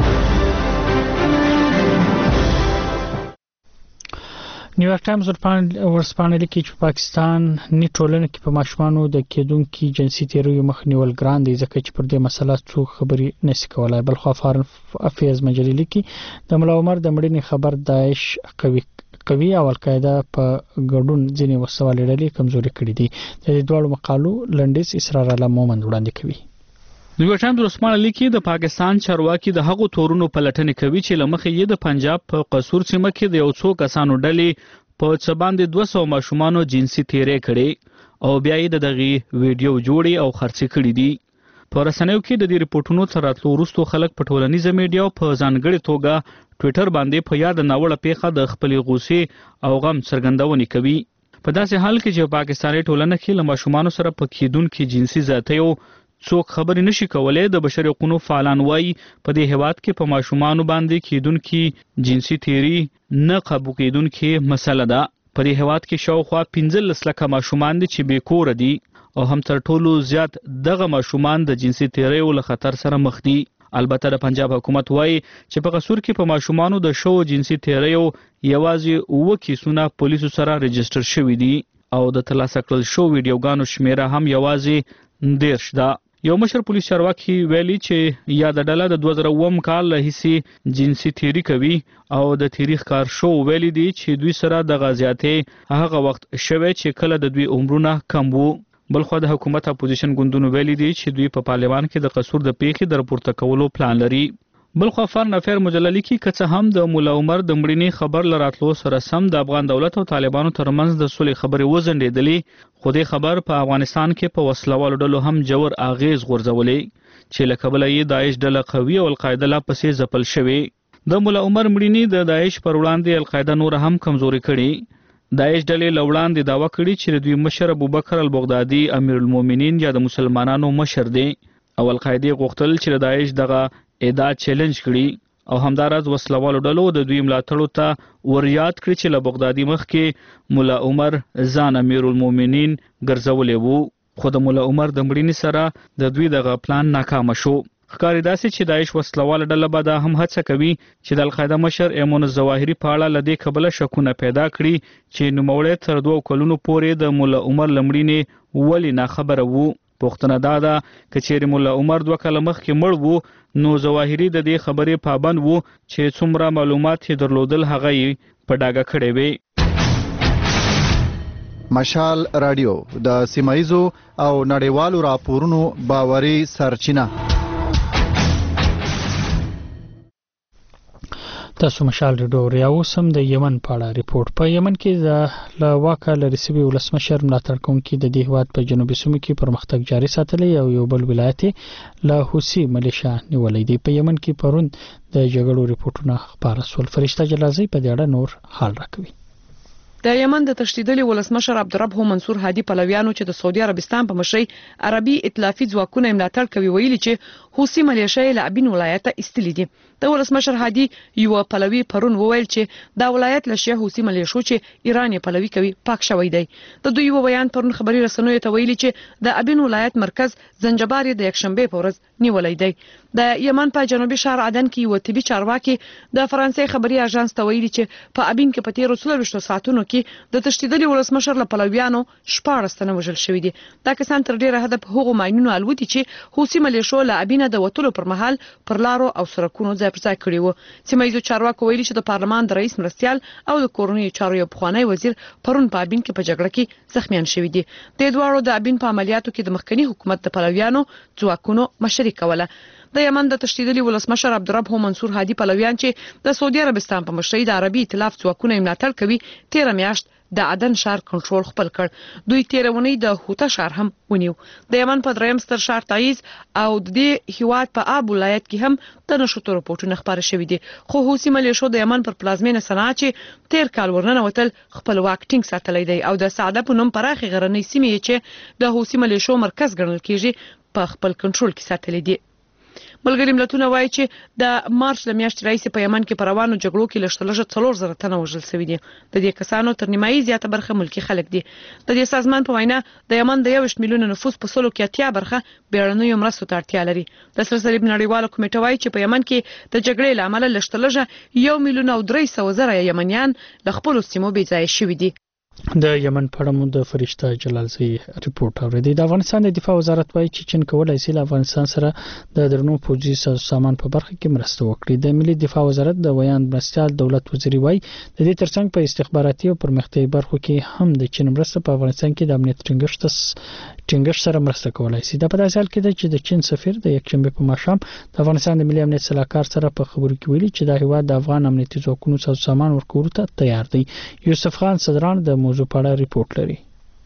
نیویارک ټایمز ورسپانه لیکي چې پاکستان نی ټولنه کې په ماشومانو د کېدونکو جنسي تیریو مخنیول ګران دي ځکه چې پر دې مسله څوک خبري نشي کولای. بل خو فارن افیرز مجلې لیکي د مولا عمر د مړینې خبر داعش قوي او القاعده په ګډون ځینې وسوالې ډلې کمزوري کړې دي. د دې دوه مقالو لنډیز اسرار الله مومند وړاندې کوي. نیویارک ټایمز ورسپانه لیکي د پاکستان چارواکي د هغو تورونو پلټنې کوي چې لمخې یې د پنجاب په قصور سیمه کې د یو څو کسانو ډلې په څه باندې 200 ماشومانو جنسي تیری کړي او بیا یې دغه ویډیو جوړي او خرڅ کړي دي. په رسنیو کې د دې ریپورتونو تر راتلو وروسته خلک په ټولنیزه میډیا په ځانګړې توګه ټویټر باندې په یاد ناوړه پیښه د خپلې غوسې او غم څرګندونې کوي. په داسې حال کې چې پاکستاني ټولنه کې له ماشومانو سره په کېدونکي جنسي زیاتیو څوک خبرې نشي کولای، د بشري حقوقو فعالان وایي په دې هیواد کې په ماشومانو باندې کېدونکي جنسي تیری نه قابو کېدونکي مسله ده. په دې هیواد کې شاوخوا 15 لکه ماشومان دي چې بې کوره دي او هم تر ټولو زیات دغه ماشومان د جنسي تیریو له خطر سره مخ دي. البته د پنجاب حکومت وایي چې په قصور کې په ماشومانو د شو جنسي تیریو یوازې 9 کیسونه پولیسو سره رجسټر شوي دي او د ترلاسه کړل شو ویډیوګانو شمیره هم یوازې 10 ده. یو مشر پولیس چارواکي ویلي چې یا د ډله د 2009 کال له هیڅ جنسي تیری کوي او د تاریخ کار شو ویلي دي چې دوی سره د غزياتې هغه وخت شوه چې کله د دوی عمرونه کم وو. بلخو د حکومت اپوزیشن ګوندونو ویلي دي چې دوی په پارلمان کې د قصور د پیښې د راپورته کولو پلان لري. بلخو فارن افیر مجللی کې کڅه هم د مولا عمر د مړینې خبر لراتلو سره سم د افغان دولت او طالبانو ترمنځ د صلح خبرې وزندېدلې، خو د خبر په افغانستان کې په وسلوالو ډلو هم جوړ اغیز غورځولې چې له کبله یې داعش ډله قوي او القاعده لا پسې ځپل شوې. د مولا عمر مړینې د داعش پر وړاندې القاعده نور هم کمزوري کړي. داعش ډلې لوړاندې داوا کړي چې دوی مشر ابوبکر البغدادي امیر المؤمنین یا د مسلمانانو مشر دی او القاعده غوښتل چې داعش دغه ادعا چیلنج کړي او همدارز وسلوالو ډلو د دوی ملاتړو ته وریاد کړي چې له بغدادي مخکې مولا عمر ځان امیر المؤمنین ګرځولې وو، خو د مولا عمر د مړینې سره د دوی دغه پلان ناکام شو. ښکاري داسې چې داعش وسلواله ډله به دا هم هڅه کوي چې د القاعده مشر ایمون الظواهري په اړه له دې کبله شکونه پیدا کړي چې نوموړی تر 2 کلونو پورې د مولا عمر له مړینې ولې ناخبره وو. پوښتنه دا ده که چیرې مولا عمر 2 کاله مخکې مړ وو نو ظواهري د دې خبرې پابند وو چې څومره معلومات یې درلودل هغه یې په ډاګه کړی وي. مشال رادیو د سیمایزو او نړیوالو راپورونو باوري سرچینه. تاسو مشال ریډیو وریا اوسم د یمن په اړه ریپورت. په یمن کې د لواکا لرسوي ولسمشر ملاتړ کوونکي د دې هیواد په جنوبي سیمو کې پرمختګ جاري ساتلی او یو بل ولایت له حوثي ملیشیا نیولې دی. په یمن کې پرون د جګړو ریپورتونه خبره سول. فرشته جلازي په دې اړه نور حال راکوي. د یمن د تشدیدلي ولسمشر عبدالرب منصور هادي پلویانو چې د سعودي عربستان په مشرۍ عربي ائتلافي ځواکونه ملاتړ کوي ویلي چې حوثي ملیشیا له ابین ولایت ایستلې دي. د ولسمشر هادي یو پلوی پرون وویل چې دا ولایت له شیعه حوثي ملیشو چې ایران یې پلوي کوي پاک شوی دی. د دوی یو بیان پرون خبري رسنیو ته ویلي چې د ابین ولایت مرکز زنجبار د یکشنبه په ورځ نیولې دی. د یمن په جنوبي شهر عدن کې یو طبي چارواکي د فرانسې خبري اژانس ته ویلي چې په ابین کې په 13 ساعتونو کې د تشدیدلي ولسمشر له پلویانو 14 تنه وژل شوي دي. دا کسان تر ډیره حد په هغو ماینونو الوتي چې حوثي ملیشو له ابینه د وټلو پر مهال پر لارو او سړکونو ځای پر ځای کړي وو. سیمایي چارواکو ویلي چې د پارلمان د رئیس مرستیال او د کورنیو چارو یو پخوانی وزیر پرون په ابین کې په جګړه کې زخمیان شوي دي. د دواړو د ابین په عملیاتو کې د مخکنی حکومت د پلویانو ځواکونو مشري کوله. د یمن د تشدیدلي ولسمشر عبدالرب منصور هادي پلویان چې د سعودي عربستان په مشرۍ د عربي ائتلاف ځواکونه ملاتړ کوي 13 میاشت د عدن شهر کنټرول خپل کړ. دوی 13 ونی د هوتا شهر هم ونیو. د یمن په دریم ستر شهر تعیز او د دې هیواد په آب ولایت کې هم د نشوتو راپورټونه خبره شوې دي. خو حوثي ملیشو د یمن پر پلازمینه صنعا چې 13 کال ورننه وتل خپل واک ټینګ ساتلی دی او د سعده په نوم پراخي غرنۍ سیمې چې د حوثي ملیشو مرکز ګڼل کیږي په خپل کنټرول کې ساتلی دي. ملګری ملتونه وایي چې د مارچ د میاشتې راهیسې په یمن کې په روانو جګړو کې لږ 4,000 تنه وژل شوي دي. د دې کسانو تر نیمایي زیاته برخه ملکي خلک دي. د دې سازمان په وینا د یمن د 21 میلیونه نفوس په 80 برخه بیړنیو مرستو ته اړتیا لري. د سره صلیب نړیواله کمیټه وایي چې په یمن کې د جګړې له امله لږ 1,300,000 یمنیان له خپلو سیمو بې ځایه شوي دي. د یمن په اړه مو د فرشته جلالزی ریپورت اوریدي. د افغانستان د دفاع وزارت وايي چې چین کولای شي له افغانستان سره د درنو پوځي سامان په برخه کې مرسته وکړي. د ملي دفاع وزارت د ویان مرستيال دولت وزیر وايي د دې ترڅنګ په استخباراتي او پرمختیایي برخو کې هم د چین مرسته په افغانستان کې د امنیت ټینګښت سره مرسته کولای شي. د په داسې حال کې چې د چین سفیر د یکشنبه په ماښام د افغانستان د ملي امنیت صلاحکار سره په خبرو کې ویلي چې د هیواد د افغان امنیتي ځواکونو سامان ورکولو ته تیار دی. یوسف خان صدران د موضوع په اړه ریپورت لري.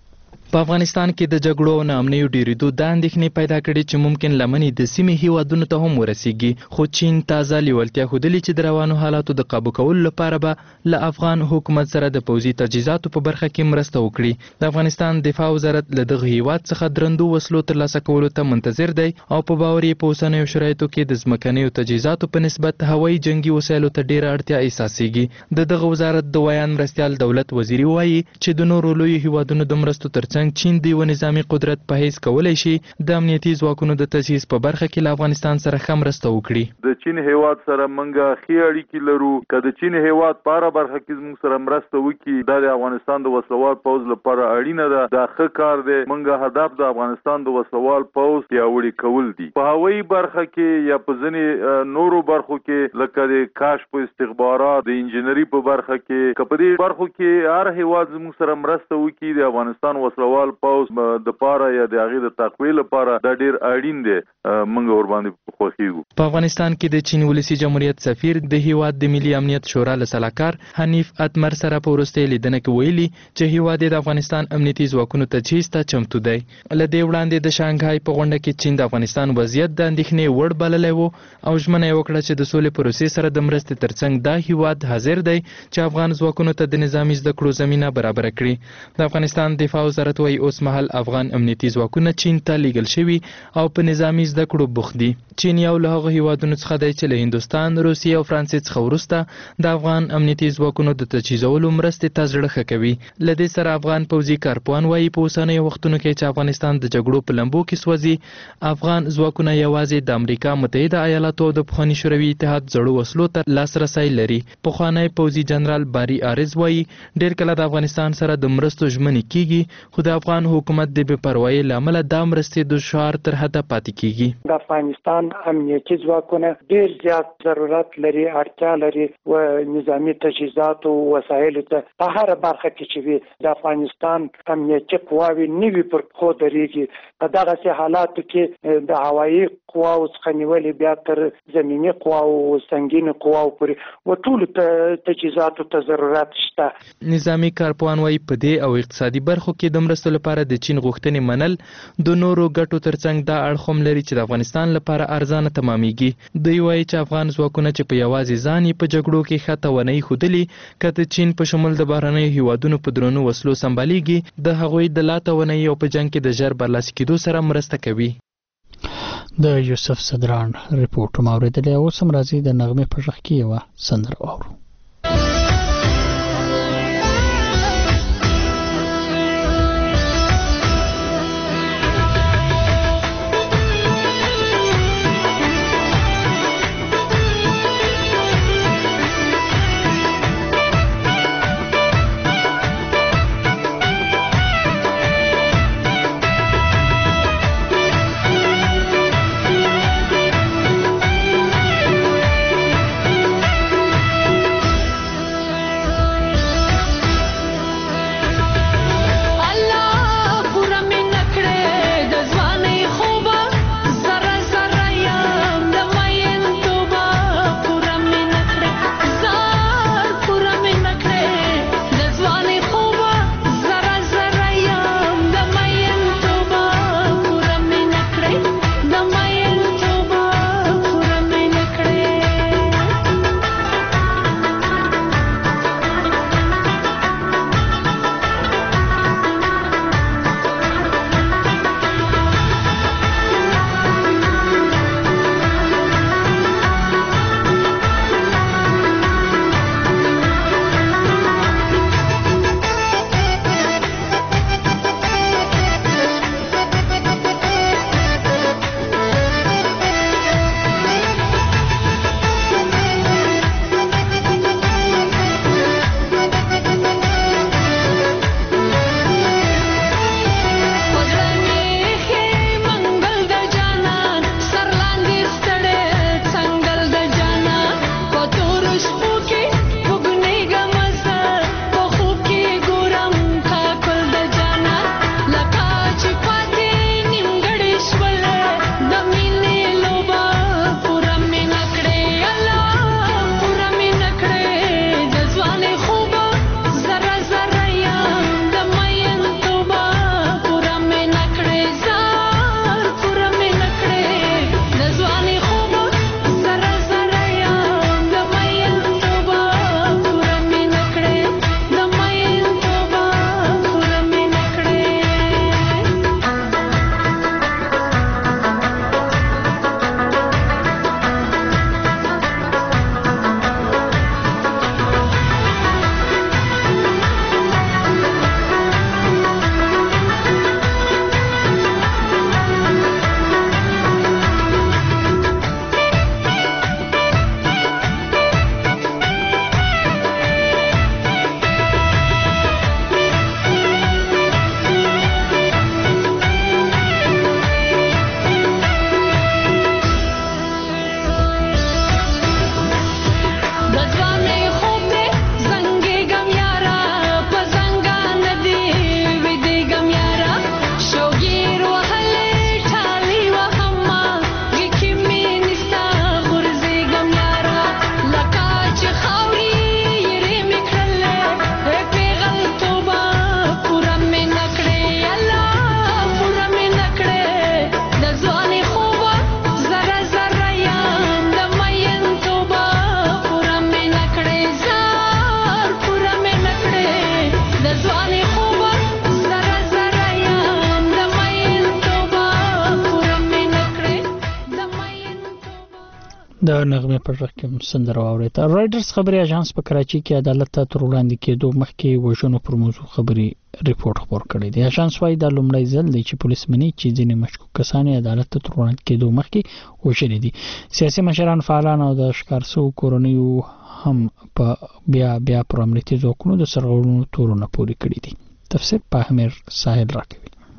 په افغانستان کې د جګړو او ناامنیو ډیریدو د اندېښنې پیدا کړې چې ممکن لمنې د سیمې هیوادونو ته هم ورسیږي، خو چین تازه لیوالتیا ښودلې چې د روانو حالاتو د قابو کولو لپاره به له افغان حکومت سره د پوځي تجهیزاتو په برخه کې مرسته وکړي. د افغانستان دفاع وزارت له دغه هیواد څخه درندو وسلو ترلاسه کولو ته منتظر دی او په باور یې په اوسنیو شرایطو کې د ځمکنیو تجهیزاتو په نسبت هوایي جنگي وسایلو ته ډیره اړتیا احساسېږي. د دغه وزارت د ویان مرستيال دولت وزیر وایي چې د نورو لوی هیوادونو د مرستو ترڅنګ چین د یو نظامي قدرت په حیث کولای شي د امنیتي ځواکونو د تجهیز په برخه کې له افغانستان سره ښه مرسته وکړي. د چین هیواد سره منګه ښې اړیکې لرو. که د چین هیواد په هره برخه کې زموږ سره مرسته وکړي دا د افغانستان د وسلوال پوځ لپاره اړینه ده. دا ښه کار دی. منګه هدف د افغانستان د وسلوال پوځ پیاوړي کول دي. په هوایي برخه کې یا په ځینې نورو برخو کې لکه د کشف او استخبارات د انجنیری په برخه کې که په دې برخو کې هر هیواد زموږ سره مرسته وکړي د افغانستان وسلوال پوځ د پاره یا د هغې د تقویې لپاره دا ډېر اړین دی. موږ ورباندې خوښیږو. په افغانستان کې د چین ولسي جمهوریت سفیر د هیواد د ملي امنیت شورا له سلاکار حنیف اتمر سره په وروستۍ لیدنه کې ویلي چې هیواد د افغانستان امنیتي ځواکونو تجهیز ته چمتو دی. له دې وړاندې د شانګهای په غونډه کې چین د افغانستان وضعیت د اندېښنې وړ بللی و او ژمنه یې وکړه چې د سولې پروسې سره د مرستې ترڅنګ دا هیواد حاضر دی چې افغان ځواکونو ته د نظامي زده کړو زمینه برابره کړي. د افغانستان دفاع وزارت وايي اوس مهال افغان امنیتي ځواکونه چین ته لیږل شوي او په نظامي زده کړو بوخت دي. چین یو له هغو هیوادونو څخه دی چې له هندوستان، روسیې او فرانسې څخه وروسته د افغان امنیتي ځواکونو د تجهیزولو مرستې ته زړه ښه کوي. له دې سره افغان پوځي کارپوهان وايي په اوسنیو وختونو کې چې افغانستان د جګړو په لمبو کې سوځي افغان ځواکونه یوازې د امریکا متحده ایالاتو او د پخواني شوروي اتحاد زړو وسلو ته لاسرسی لري. پخوانی پوځي جنرال باری عارض وايي ډېر کله د افغانستان سره د مرستو ژمنې کیږي خو د افغان حکومت د بې پروایۍ له امله دا مرستې د شعار تر حده پاتې کیږي. د افغانستان امنیتي ځواکونه ډېر زیات ضرورت لري، اړتیا لري و نظامي تجهیزات او وسایلو ته په هر برخه کې چې وي د افغانستان امنیتي قواوې نوي پر پښو درېږي. په دغسې حالاتو کې د هوایي قواو څخه نیولې بیا تر زمیني قواو او سنګینو قواو پورې و ټولو تجهیزاتو ته ضرورت شته. نظامي کارپوهان وايي په دې او اقتصادي برخو کې د مرستو لپاره د چین غوښتنې منل د نورو ګټو ترڅنګ دا اړخ هم لري چې د افغانستان لپاره ارزانه تمامېږي. دوی وایي چې افغان ځواکونه چې په یوازې ځان یې په جګړو کې ښه توانایي ښودلې که د چین په شمول د بهرنیو هیوادونو په درنو وسلو سمبالیږي د هغوی د لا توانایي او په جنګ کې د ژر برلاسه کېدو سره مرسته کوي. د یوسف صدران ریپورت اوریدلی. اوس هم راځي د نغمې په غږ کې یوه سندره واورو. د نغمه پر رقم سندره واوریده. رایډرز خبري اژانس په کراچي کې عدالت ته تر وړاندې کېدو مخکې وژنو پر موضوع خبري ریپورت خبر کړی دی. اژانس وايي دا لومړی ځل دی چې پولیس مني چې ځینې مشکوک کسان عدالت ته تر وړاندې کېدو مخکې وژلي دي. سیاسي مشران، فعالان او د ښکارسو کورنیو هم په بیا پر امنیتي ځواکونو د سرغړونو تورونه پوري کړی دي. تفسیر په امیر ساحل راکوي.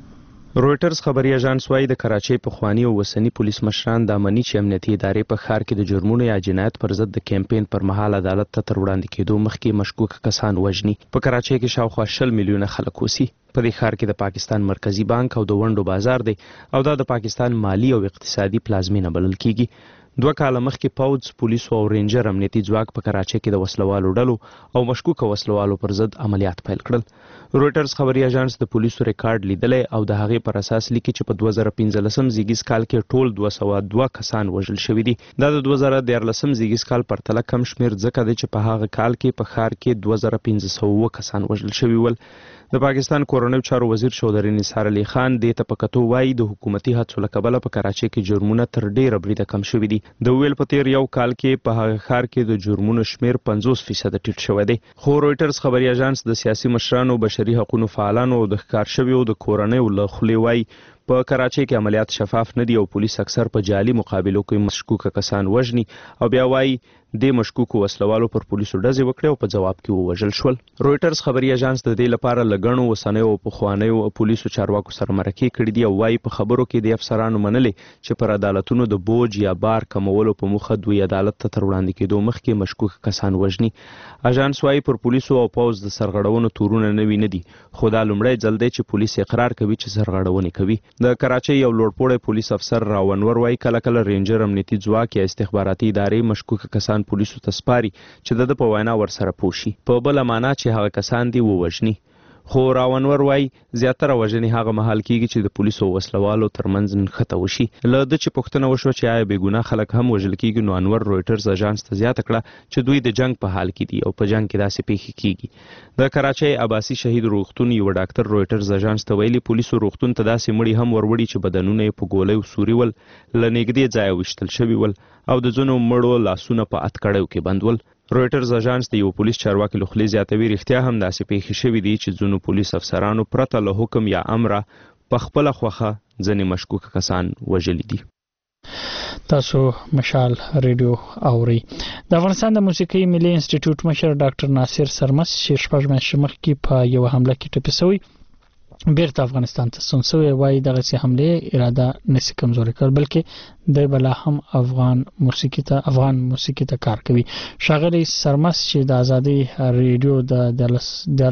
رويټرز خبري اژانس وايي د کراچۍ په خواني او وسنی پولیس مشران د امنیتي چې امنیتي ادارې په ښار کې د جرمونو یا جنایت پر ضد د کمپاین پر مهال عدالت ته تر وړاندې کېدو مخکې مشکوک کسان وژني. په کراچۍ کې شاوخوا 20 میلیونه خلک اوسي. په دې ښار کې د پاکستان مرکزی بانک او د ونډو بازار دی او دا د پاکستان مالی او اقتصادي پلازمینه بلل کیږي. 2 کال مخکې پولیس، پولیسو او رینجر امنیتي ځواک په کراچۍ کې د وسلوالو ډلو او مشکوک وسلوالو پر ضد عملیات پیل کړل. رويټرز خبري اژانس د پولیسو ریکارډ لیدلی او د هغې پر اساس لیکي چې په 2015 زیږیز کال کې ټول 202 کسان وژل شوي دي. دا د 2014 زیږیز کال پرتله کم شمیر ځکه دی چې په هغه کال کې په ښار کې 2500 کسان وژل شوي ول. د پاکستان کورنیو چارو وزیر چودري نثار علي خان دې ته په کتو وایي د حکومتي هڅو له کبله په کراچۍ کې جرمونه تر ډیره بریده کم شوي دي. د ویل په تیر یو کال کې په هغه ښار کې د جرمونو شمیر 50% ټیټ شوی دی. خو رويټرز خبري اژانس د سیاسي مشرانو، بشري حقوقو فعالانو او د ښکار شویو د کورنیو له خولې وایي په کراچۍ کې عملیات شفاف نه دي او پولیس اکثر په جعلي مقابلو کې مشکوک کسان وژني او بیا وایي د مشکوکو وسلوالو پر پولیسو ډزې وکړې او په جواب کې ووژل شول. رويټرز خبري اژانس د دې لپاره لګڼو وسنیو او پخوانیو پولیسو چارواکو سره مرکې کړې دي او وايي په خبرو کې د افسرانو منلې چې پر عدالتونو د بوج یا بار کمولو په موخه دوی عدالت ته تر وړاندې کېدو مخکې مشکوک کسان وژني. اژانس وايي پر پولیسو او پوز د سرغړونو تورونه نوي نه دي، خو دا لومړی ځل دی چې پولیس اقرار کوي چې سرغړونې کوي. د کراچۍ یو لوړپوړی پولیس افسر راونور وايي کله کله رینجر امنیتي ځواک یا استخباراتي ادارې مشکوک کسان پولیسو ته سپاري چې د په وینا ورسره پوشي، په بله معنا چې هغه کسان دي ووژني. خو راونور وايي زیاتره وژنې هغه مهال کیږي چې د پولیسو وسلوالو ترمنځ نښته وشي. له ده چې پوښتنه وشوه چې آیا بېګناه خلک هم وژل کیږي، نو انور رويټرز اژانس ته زیاته کړه چې دوی د جنگ په حال کې دي او په جنگ کې داسې پیښې کیږي. د کراچۍ عباسي شهید روغتون یو ډاکټر رويټرز اژانس ته ویلي پولیسو روغتون ته داسې مړي هم وروړي چې بدنونه یې په ګولیو سوري ول، له نږدې ځایه ویشتل شوي ول او د ځینو مړو لاسونه په اتکړیو کې بند ول. رويټرز اژانس د یو پولیس چارواکي له خولې زیاتوي رښتیا هم داسې پیښې شوي دي چې ځینو پولیس افسرانو پرته له حکم یا امره په خپله خوښه ځینې مشکوک کسان وژلي دي. تاسو مشال ریډیو اوري. د افغانستان د موسیقي ملي انسټیټیوټ مشر ډاکټر ناصر سرمس چې 6 میاشتې مخکې په یو حمله کې ټپي شوی بیرته افغانستان ته ستون شوی وایي دغه سي حمله اراده نشي کمزوري کول بلکې د بلا هم افغان موسیقي ته کار کوي. شاغلی سرمس چې د ازادي ریډیو د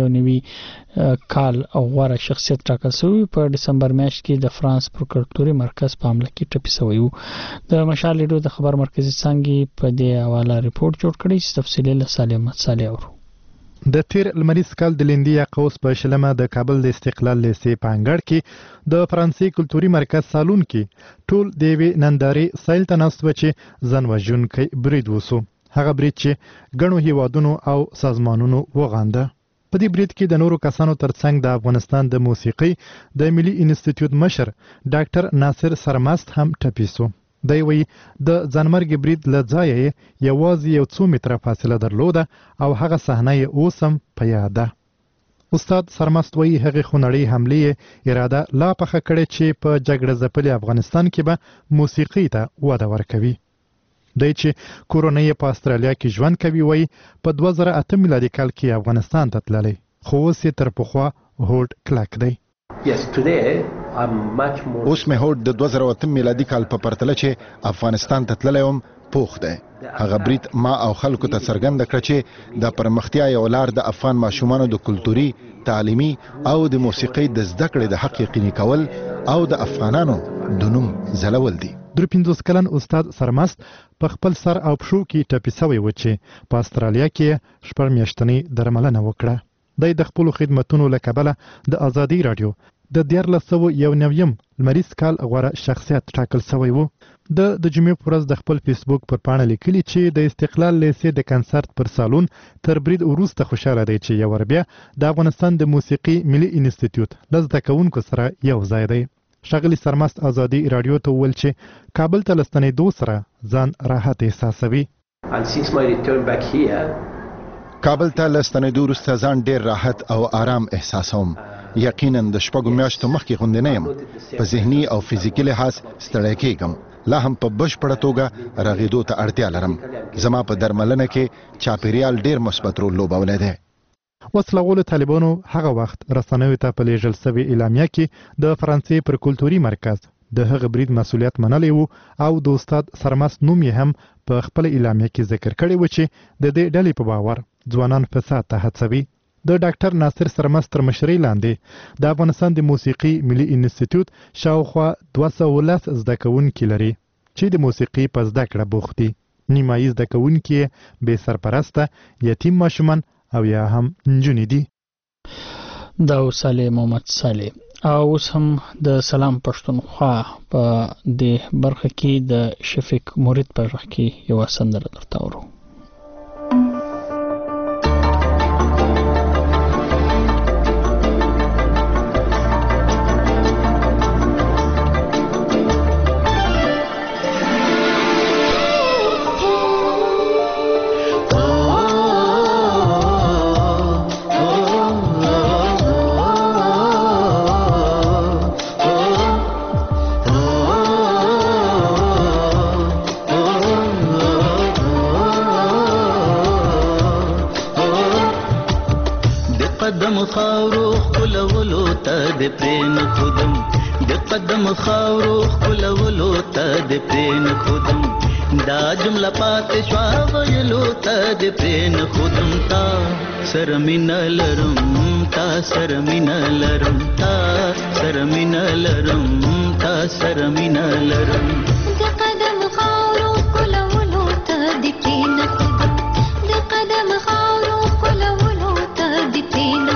1990 کال او غوره شخصیت ټاکل شوی په دسمبر میاشت کې د فرانس پروکراتوري مرکز په حمله کې ټپي شوی و. د مشال ریډیو د خبر مرکزی څنګه په دې حواله ریپورت جوړ کړی چې تفصیلي له سالم صالح اورو. د تیر لمریز کال د لیندي قوس په شلمه د کابل د استقلال لیسې په انګړ کې د فرانسې کلتوري مرکز سالون کې ټول د وی ننداري سایل تناست چې ځن وژونکي برید وسو. هغه برید چې ګڼو هیوادونو او سازمانونو وغانده. په دې برید کې د نورو کسانو ترڅنګ د افغانستان د موسیقي د ملي انسټیټیوټ مشر ډاکټر ناصر سرمست هم ټپي شو. دی وی د ځانمرګ برید له ځایه یوازې یو څو متره فاصله درلوده او هغه صحنه یې اوس هم په یاد ده. استاد سرمست وی هغه خونړۍ حملې اراده لا پخه کړې چې په جګړه ځپلي افغانستان کې به موسیقي ته وده ورکوي. دی چې کورنۍ په استرالیا کې ژوند کوي وی په 2008 میلادي کال کې افغانستان ته تللی خو اوس یې تر پخوا هوډ کلک دی. اوس مې هوډ د 2008 میلادي کال په پرتله چې افغانستان ته تللی وم پوخ دی. هغه برید ما او خلکو ته څرګنده کړه چې د پرمختیا یو لار د افغان ماشومانو د کلتوري، تعلیمي او د موسیقۍ د زده کړې د حق یقیني کول او د افغانانو د نوم ځلول دي. 53 کلن استاد سرمست په خپل سر او پښو کې ټپي شوی و چې په استرالیا کې 6 میاشتنۍ درملنه وکړه. د خپل خدماتونو له کبله د ازادي رادیو د 1991 لمریز کال غوره شخصیت ټاکل شوی و. د جمعې پر ورځ د خپل فیسبوک پر پاڼه لیکلي چې د استقلال لیسې د کنسرت پر سالون تر برید وروسته خوشاله دی چې یو ور بیا د افغانستان د موسیقي ملي انسټیټیوټ له زده کوونکو سره یو ځای دی. ښاغلي سرمست ازادي رادیو ته وویل چې کابل ته له ستنېدو سره ځان راحت احساسوي. کابل ته له ستنېدو وروسته ځان ډېر راحت او آرام احساسوم. یقینا د 6 میاشتو مخکې غوندې نه یم. په ذهني او فزیکي لحاظ ستړی کېږم. لا هم په بشپړه توګه رغېدو ته اړتیا لرم. زما په درملنه کې چاپېریال ډېر مثبت رول لوبولی دی. وسله والو طالبانو هغه وخت رسنیو ته په لیږل سوې اعلامیه کې د فرانسې پر کلتوري مرکز د هغه برید مسؤلیت منلی و او د استاد سرمست نوم یې هم په خپل اعلامیه کې ذکر کړی و چې د دې ډلې په باور ځوانان فساد ته هڅوي. د ډاکټر ناصر سرمست تر مشرۍ لاندې د افغانستان د موسیقي ملي انسټیټیوټ شاوخوا 210 زده کوونکي لري چې د موسیقي په زده کړه بوخت دي. نیمایي زده کوونکي بې سرپرسته، یتیم ماشومان او یا هم نجونې دي. دا صالح محمد صالح. او اوس هم د سلام پښتونخوا په دې برخه کې د شفیق مرید په برخه کې یو سندره درته اورو. خاورو خلولو ته د پرین خودم د قدم خاورو خلولو ته د پرین خودم دا جمله پاتې شو ویلو ته د پرین خودم تا سره مینه لرم تا سره مینه لرم تا سره مینه لرم تا سره مینه لرم د قدم خاورو خلولو ته د پرین خودم د قدم خاورو خلولو ته د پرین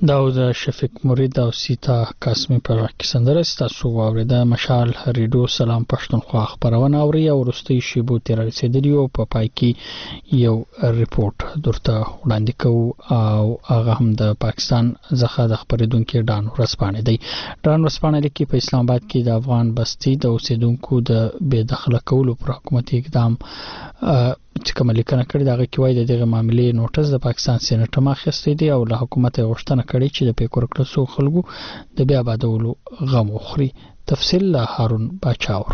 دا د شفیق مرید او سیتا قاسمی په کې سندره ستاسو واورېده. مشال ریډیو سلام پښتونخوا خبرونه اوري او وروستي شیبو تیر رسیدلی او په پای کې یو ریپورت درته وړاندې کوو او هغه هم د پاکستان څخه د خبرېدونکو ډان ورسپانې دی. ډان ورسپانې لیکي په اسلام آباد کې د افغان بستی د اوسیدونکو د بې دخله کولو پر حکومتي اقدام چې کوم لیکنه کړې دا کې وایي دغه معاملې نوټس د پاکستان سېنات ماخستې دی او له حکومت غوښتنه کړې چې د پیکور کلسو خلکو د بیا آبادولو غم وخوري. تفصیل له هارون باچاور.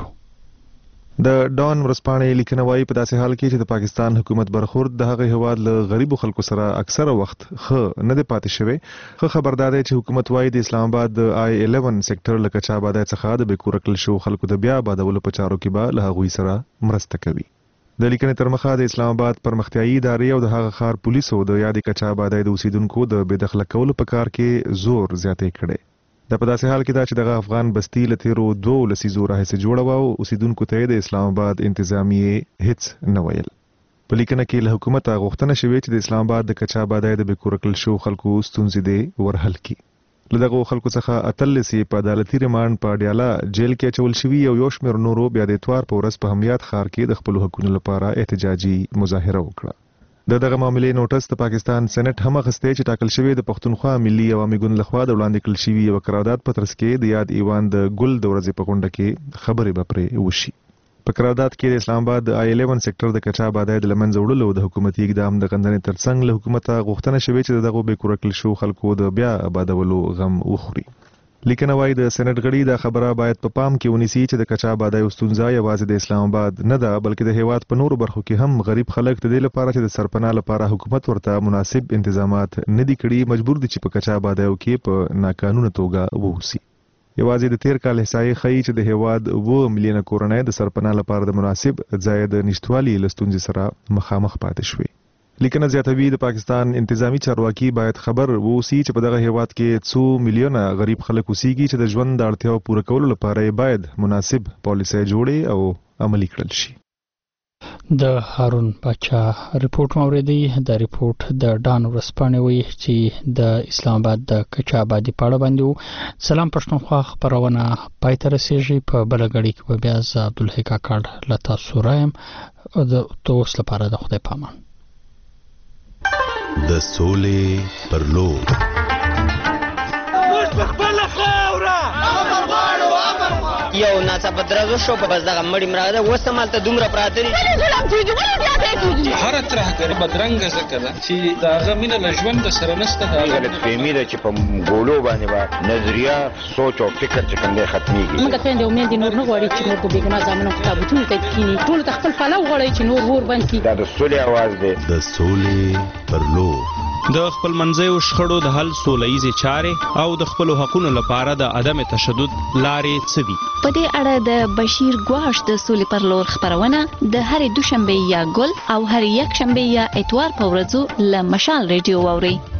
د ډان ورسپانې لیکنه وایي په داسې حال کې چې د پاکستان حکومت برخورد د هغه هواد له غریبو خلکو سره اکثره وخت خو نه دی پاتې شوی. خو خبردار دی چې حکومت وایي د اسلام آباد د I11 سېکټر له کچا آبادۍ څخه د پیکور کلسو خلکو د بیا آبادولو په چارو کې به له هغوی سره مرسته کوي. د لیکنې تر مخه د اسلام آباد پرمختیایي ادارې او د هغه ښار پولیسو د یادې کچا آبادۍ د اوسیدونکو د بې دخله کولو په کار کې زور زیاتې کړي. د په داسې حال کې دا چې دغه افغان بستی له تیرو 2 لسیزو راهیسې جوړه وه او اوسیدونکو ته د اسلام آباد انتظامیې هیڅ نه ویل. په لیکنه کې له حکومته غوښتنه شوې چې د اسلام آباد د کچا آبادۍ د بې کوره کړل شوو خلکو ستونزې دې ورحل کړي. له دغو خلکو څخه 18 په عدالتي ریمانډ په ډیاله جیل کې اچول شوي او یو شمېر نورو بیا د اتوار په ورځ په همیات ښار کې د خپلو حقونو لپاره احتجاجي مظاهره وکړه. دغه معاملې نوټس د پاکستان سېنات هم اخیستی چې ټاکل شوی د پښتونخوا ملي عوامي ګوند لخوا د وړاندې کړل شوي یوه قرارداد په ترڅ کې د یاد ایوان د ګل د ورځې په غونډه کې خبرې به پرې وشي. په قرارداد کې د اسلام آباد د I11 سېکټر د کچا آبادۍ د له منځه وړلو د حکومتي اقدام د غندنې ترڅنګ له حکومته غوښتنه شوې چې دغه بې کوره کړل شوو خلکو د بیا آبادولو غم وخوري. لیکنه وایي د سېنات غړي دا خبره باید په پام کې ونیسي چې د کچا آبادۍ ستونزه یوازې د اسلام آباد نه ده بلکې د هیواد په نورو برخو کې هم غریب خلک د دې لپاره چې د سرپناه لپاره حکومت ورته مناسب انتظامات نه دي کړي مجبور دي چې په کچا آبادیو کې په ناقانونه توګه ووسي. یوازې د تیر کال احصایې ښیي چې د هیواد 2 میلیونه کورنۍ د سرپناه لپاره د مناسب ځای د نشتوالي له ستونزې سره مخامخ پاتې شوي. لیکنه زیاتوي د پاکستان انتظامی چارواکي باید خبر ووسي چې په دغه هیواد کې 2 میلیونه غریب خلک اوسېږي چې د ژوند د اړتیاو پوره کولو لپاره باید مناسب پالیسۍ جوړې او عملي کړل شي. د هارون باچا ریپورت موردی د ریپورت د ډان ورسپانې وی چې د اسلام آباد د کچا آبادی په اړه باندې سلام پښتونخوا خبرونه پای ته رسیږي. په بل غړي کې بیا ز عبدالحی کاکړ لتا سورایم د توس لپاره د خدای پامان. د سولې پر لور یو ناڅاپه درزو شو په بس دغه مړی مراده وسمال ته دومره پراته دي هر ترهګر بدرنګ ذکر چې دا غمینه لژوند سره نشته دا غلط فهمي ده چې په ګولو باندې با نظریه سوچ او فکر چې کوم دی ختميږي. موږ ته د امید نور نه غواړي چې موږ په بیګنا ځامنو کتابونه ته کینی ټول خپل فلو غواړي چې نور ور باندې دا د سولې आवाज دی. د سولې پر لور د خپل منځیو شخړو د حل سولهییزې چارې او د خپلو حقونو لپاره د عدم تشدد لارې څه دي. په دې اړه د بشیر ګواش د سولې پر لور خبرونه د هرې دوشنبه یا ګل او هرې یک شنبه یا اتوار په ورځو له مشال ریډیو واوري.